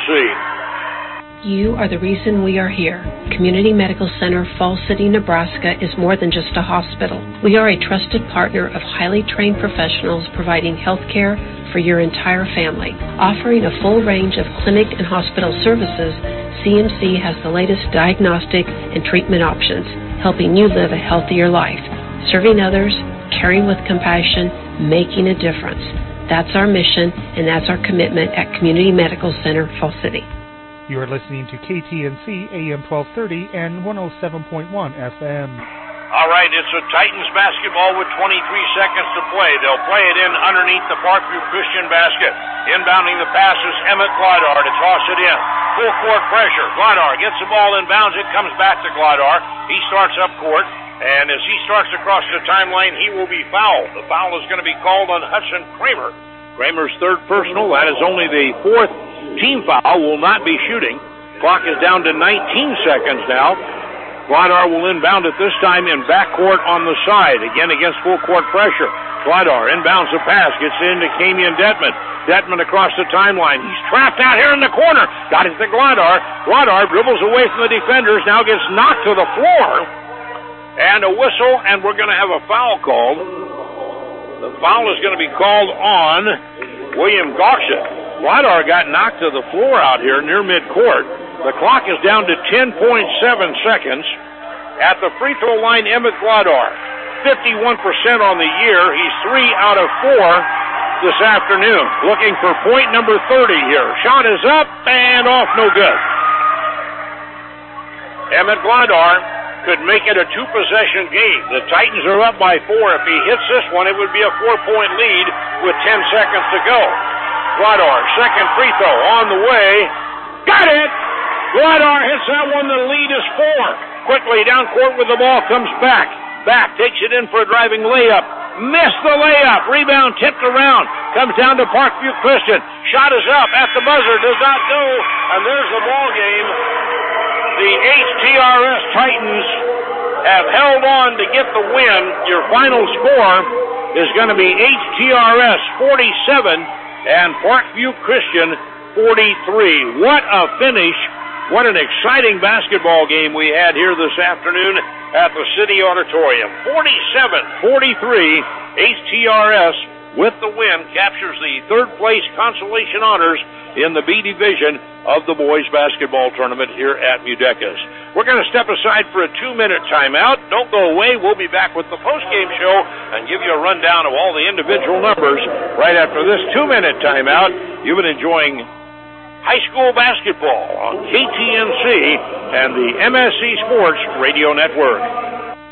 C. You are the reason we are here. Community Medical Center, Falls City, Nebraska is more than just a hospital. We are a trusted partner of highly trained professionals providing health care for your entire family. Offering a full range of clinic and hospital services, C M C has the latest diagnostic and treatment options, helping you live a healthier life. Serving others, caring with compassion, making a difference. That's our mission, and that's our commitment at Community Medical Center, Falls City. You are listening to K T N C A M twelve thirty and one oh seven point one F M. All right, it's a Titans basketball with twenty-three seconds to play. They'll play it in underneath the Parkview Christian basket. Inbounding the pass is Emmett Glidar to toss it in. Full court pressure. Glidar gets the ball inbounds. It comes back to Glidar. He starts up court. And as he starts across the timeline, he will be fouled. The foul is going to be called on Hudson Kramer. Kramer's third personal. That is only the fourth team foul. Will not be shooting. Clock is down to nineteen seconds now. Glidar will inbound it this time in backcourt on the side. Again against full court pressure. Glidar inbounds the pass. Gets into Camion Detman. Detman across the timeline. He's trapped out here in the corner. Got it to Glidar. Glidar dribbles away from the defenders. Now gets knocked to the floor. And a whistle, and we're going to have a foul called. The foul is going to be called on William Gawson. Glidar got knocked to the floor out here near midcourt. The clock is down to ten point seven seconds. At the free throw line, Emmett Glidar, fifty-one percent on the year. He's three out of four this afternoon. Looking for point number thirty here. Shot is up and off, no good. Emmett Glidar could make it a two-possession game. The Titans are up by four. If he hits this one, it would be a four-point lead with ten seconds to go. Glidar, second free throw on the way. Got it! Glidar hits that one. The lead is four. Quickly down court with the ball, comes back. Back, takes it in for a driving layup. Missed the layup. Rebound tipped around. Comes down to Parkview Christian. Shot is up at the buzzer. Does not go. And there's the ball game. The H T R S Titans have held on to get the win. Your final score is going to be H T R S forty-seven and Parkview Christian forty-three. What a finish. What an exciting basketball game we had here this afternoon at the City Auditorium. forty-seven forty-three, H T R S with the win captures the third place consolation honors in the B division of the boys basketball tournament here at Mudecas. We're going to step aside for a two-minute timeout. Don't go away. We'll be back with the post-game show and give you a rundown of all the individual numbers right after this two-minute timeout. You've been enjoying high school basketball on K T N C and the M S C Sports Radio Network.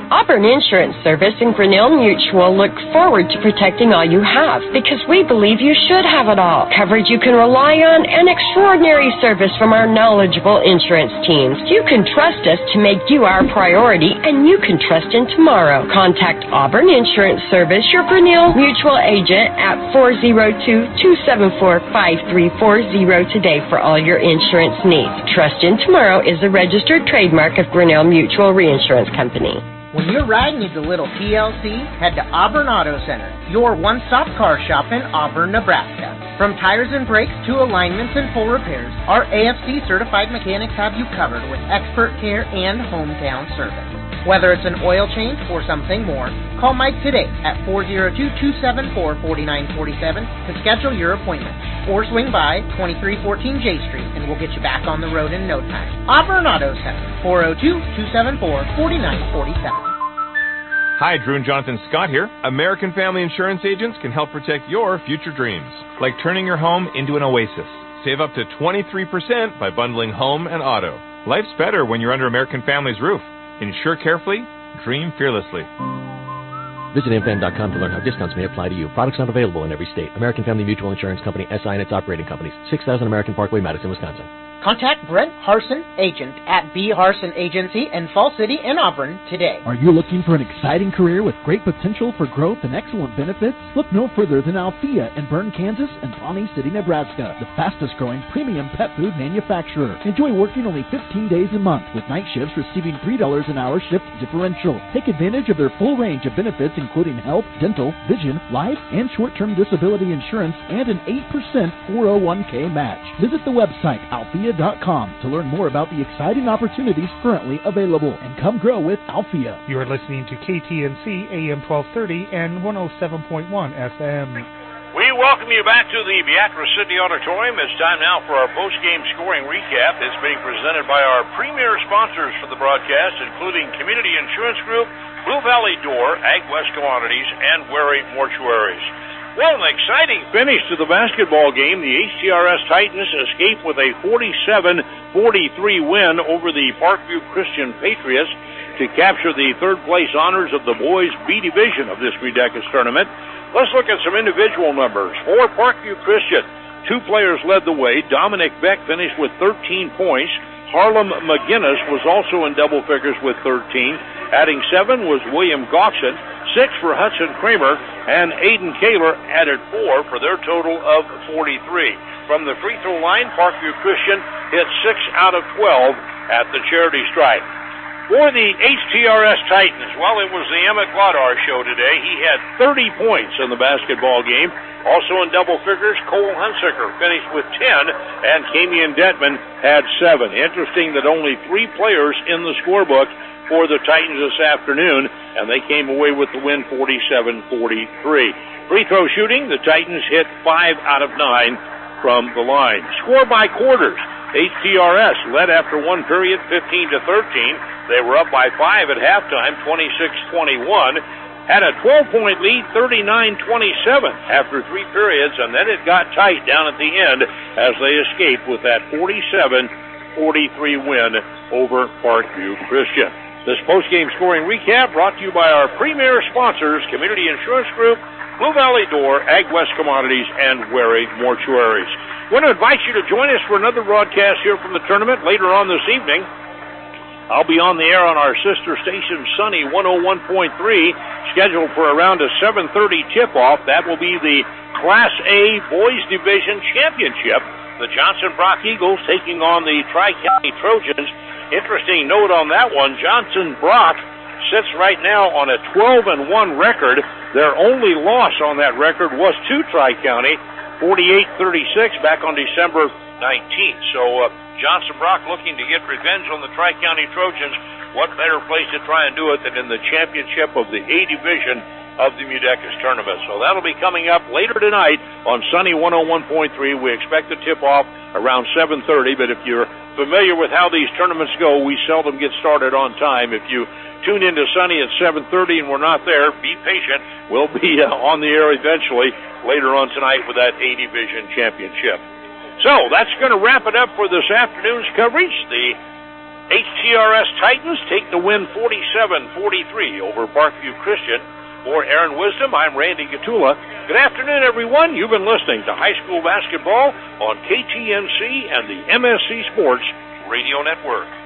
Auburn Insurance Service and Grinnell Mutual look forward to protecting all you have because we believe you should have it all. Coverage you can rely on and extraordinary service from our knowledgeable insurance teams. You can trust us to make you our priority and you can trust in tomorrow. Contact Auburn Insurance Service, your Grinnell Mutual agent at four oh two, two seven four, five three four oh today for all your insurance needs. Trust in Tomorrow is a registered trademark of Grinnell Mutual Reinsurance Company. When your ride needs a little T L C, head to Auburn Auto Center, your one-stop car shop in Auburn, Nebraska. From tires and brakes to alignments and full repairs, our A F C-certified mechanics have you covered with expert care and hometown service. Whether it's an oil change or something more, call Mike today at four oh two, two seven four, four nine four seven to schedule your appointment. Or swing by twenty-three fourteen J Street and we'll get you back on the road in no time. Auburn Auto Center, four oh two, two seven four, four nine four seven. Hi, Drew and Jonathan Scott here. American Family Insurance agents can help protect your future dreams, like turning your home into an oasis. Save up to twenty-three percent by bundling home and auto. Life's better when you're under American Family's roof. Insure carefully, dream fearlessly. Visit A M F A M dot com to learn how discounts may apply to you. Products not available in every state. American Family Mutual Insurance Company, S I and its operating companies. six thousand American Parkway, Madison, Wisconsin. Contact Brent Harson, agent at B. Harson Agency in Fall City and Auburn today. Are you looking for an exciting career with great potential for growth and excellent benefits? Look no further than Althea in Bern, Kansas and Pawnee City, Nebraska, the fastest growing premium pet food manufacturer. Enjoy working only fifteen days a month with night shifts receiving three dollars an hour shift differential. Take advantage of their full range of benefits including health, dental, vision, life, and short-term disability insurance and an eight percent four oh one k match. Visit the website althea dot com to learn more about the exciting opportunities currently available and come grow with Althea. You are listening to K T N C A M twelve thirty and one oh seven point one F M. We welcome you back to the Beatrice City Auditorium. It's time now for our post-game scoring recap. It's being presented by our premier sponsors for the broadcast, including Community Insurance Group, Blue Valley Door, Ag West Commodities, and Wary Mortuaries. Well, an exciting finish to the basketball game. The H T R S Titans escape with a forty-seven forty-three win over the Parkview Christian Patriots to capture the third-place honors of the boys' B division of this Redecus tournament. Let's look at some individual numbers. For Parkview Christian, two players led the way. Dominic Beck finished with thirteen points. Harlem McGinnis was also in double figures with thirteen. Adding seven was William Gawson, six for Hudson Kramer, and Aiden Kaler added four for their total of forty-three. From the free throw line, Parkview Christian hit six out of twelve at the charity stripe. For the H T R S Titans, well, it was the Emmett Glaudar show today. He had thirty points in the basketball game. Also in double figures, Cole Hunsaker finished with ten, and Camion Detman had seven. Interesting that only three players in the scorebook for the Titans this afternoon, and they came away with the win forty-seven forty-three. Free throw shooting, the Titans hit five out of nine from the line. Score by quarters. H T R S led after one period, fifteen to thirteen. They were up by five at halftime, twenty-six twenty-one. Had a twelve-point lead, thirty-nine twenty-seven after three periods, and then it got tight down at the end as they escaped with that forty-seven forty-three win over Parkview Christian. This post-game scoring recap brought to you by our premier sponsors, Community Insurance Group, Blue Valley Door, Ag West Commodities, and Wary Mortuaries. I want to invite you to join us for another broadcast here from the tournament later on this evening. I'll be on the air on our sister station, Sunny one oh one point three, scheduled for around a seven thirty tip-off. That will be the Class A Boys Division Championship. The Johnson Brock Eagles taking on the Tri-County Trojans. Interesting note on that one, Johnson Brock sits right now on a twelve and one record. Their only loss on that record was to Tri-County, forty-eight thirty-six back on December nineteenth. So uh, Johnson Brock looking to get revenge on the Tri-County Trojans. What better place to try and do it than in the championship of the A Division of the Mudecas tournament. So that'll be coming up later tonight on Sunny one oh one point three. We expect the tip-off around seven thirty, but if you're familiar with how these tournaments go, we seldom get started on time. If you tune into Sunny at seven thirty and we're not there, be patient. We'll be uh, on the air eventually later on tonight with that A Division championship. So that's going to wrap it up for this afternoon's coverage. The H T R S Titans take the win forty-seven forty-three over Parkview Christian. For Aaron Wisdom, I'm Randy Gatula. Good afternoon, everyone. You've been listening to high school basketball on K T N C and the M S C Sports Radio Network.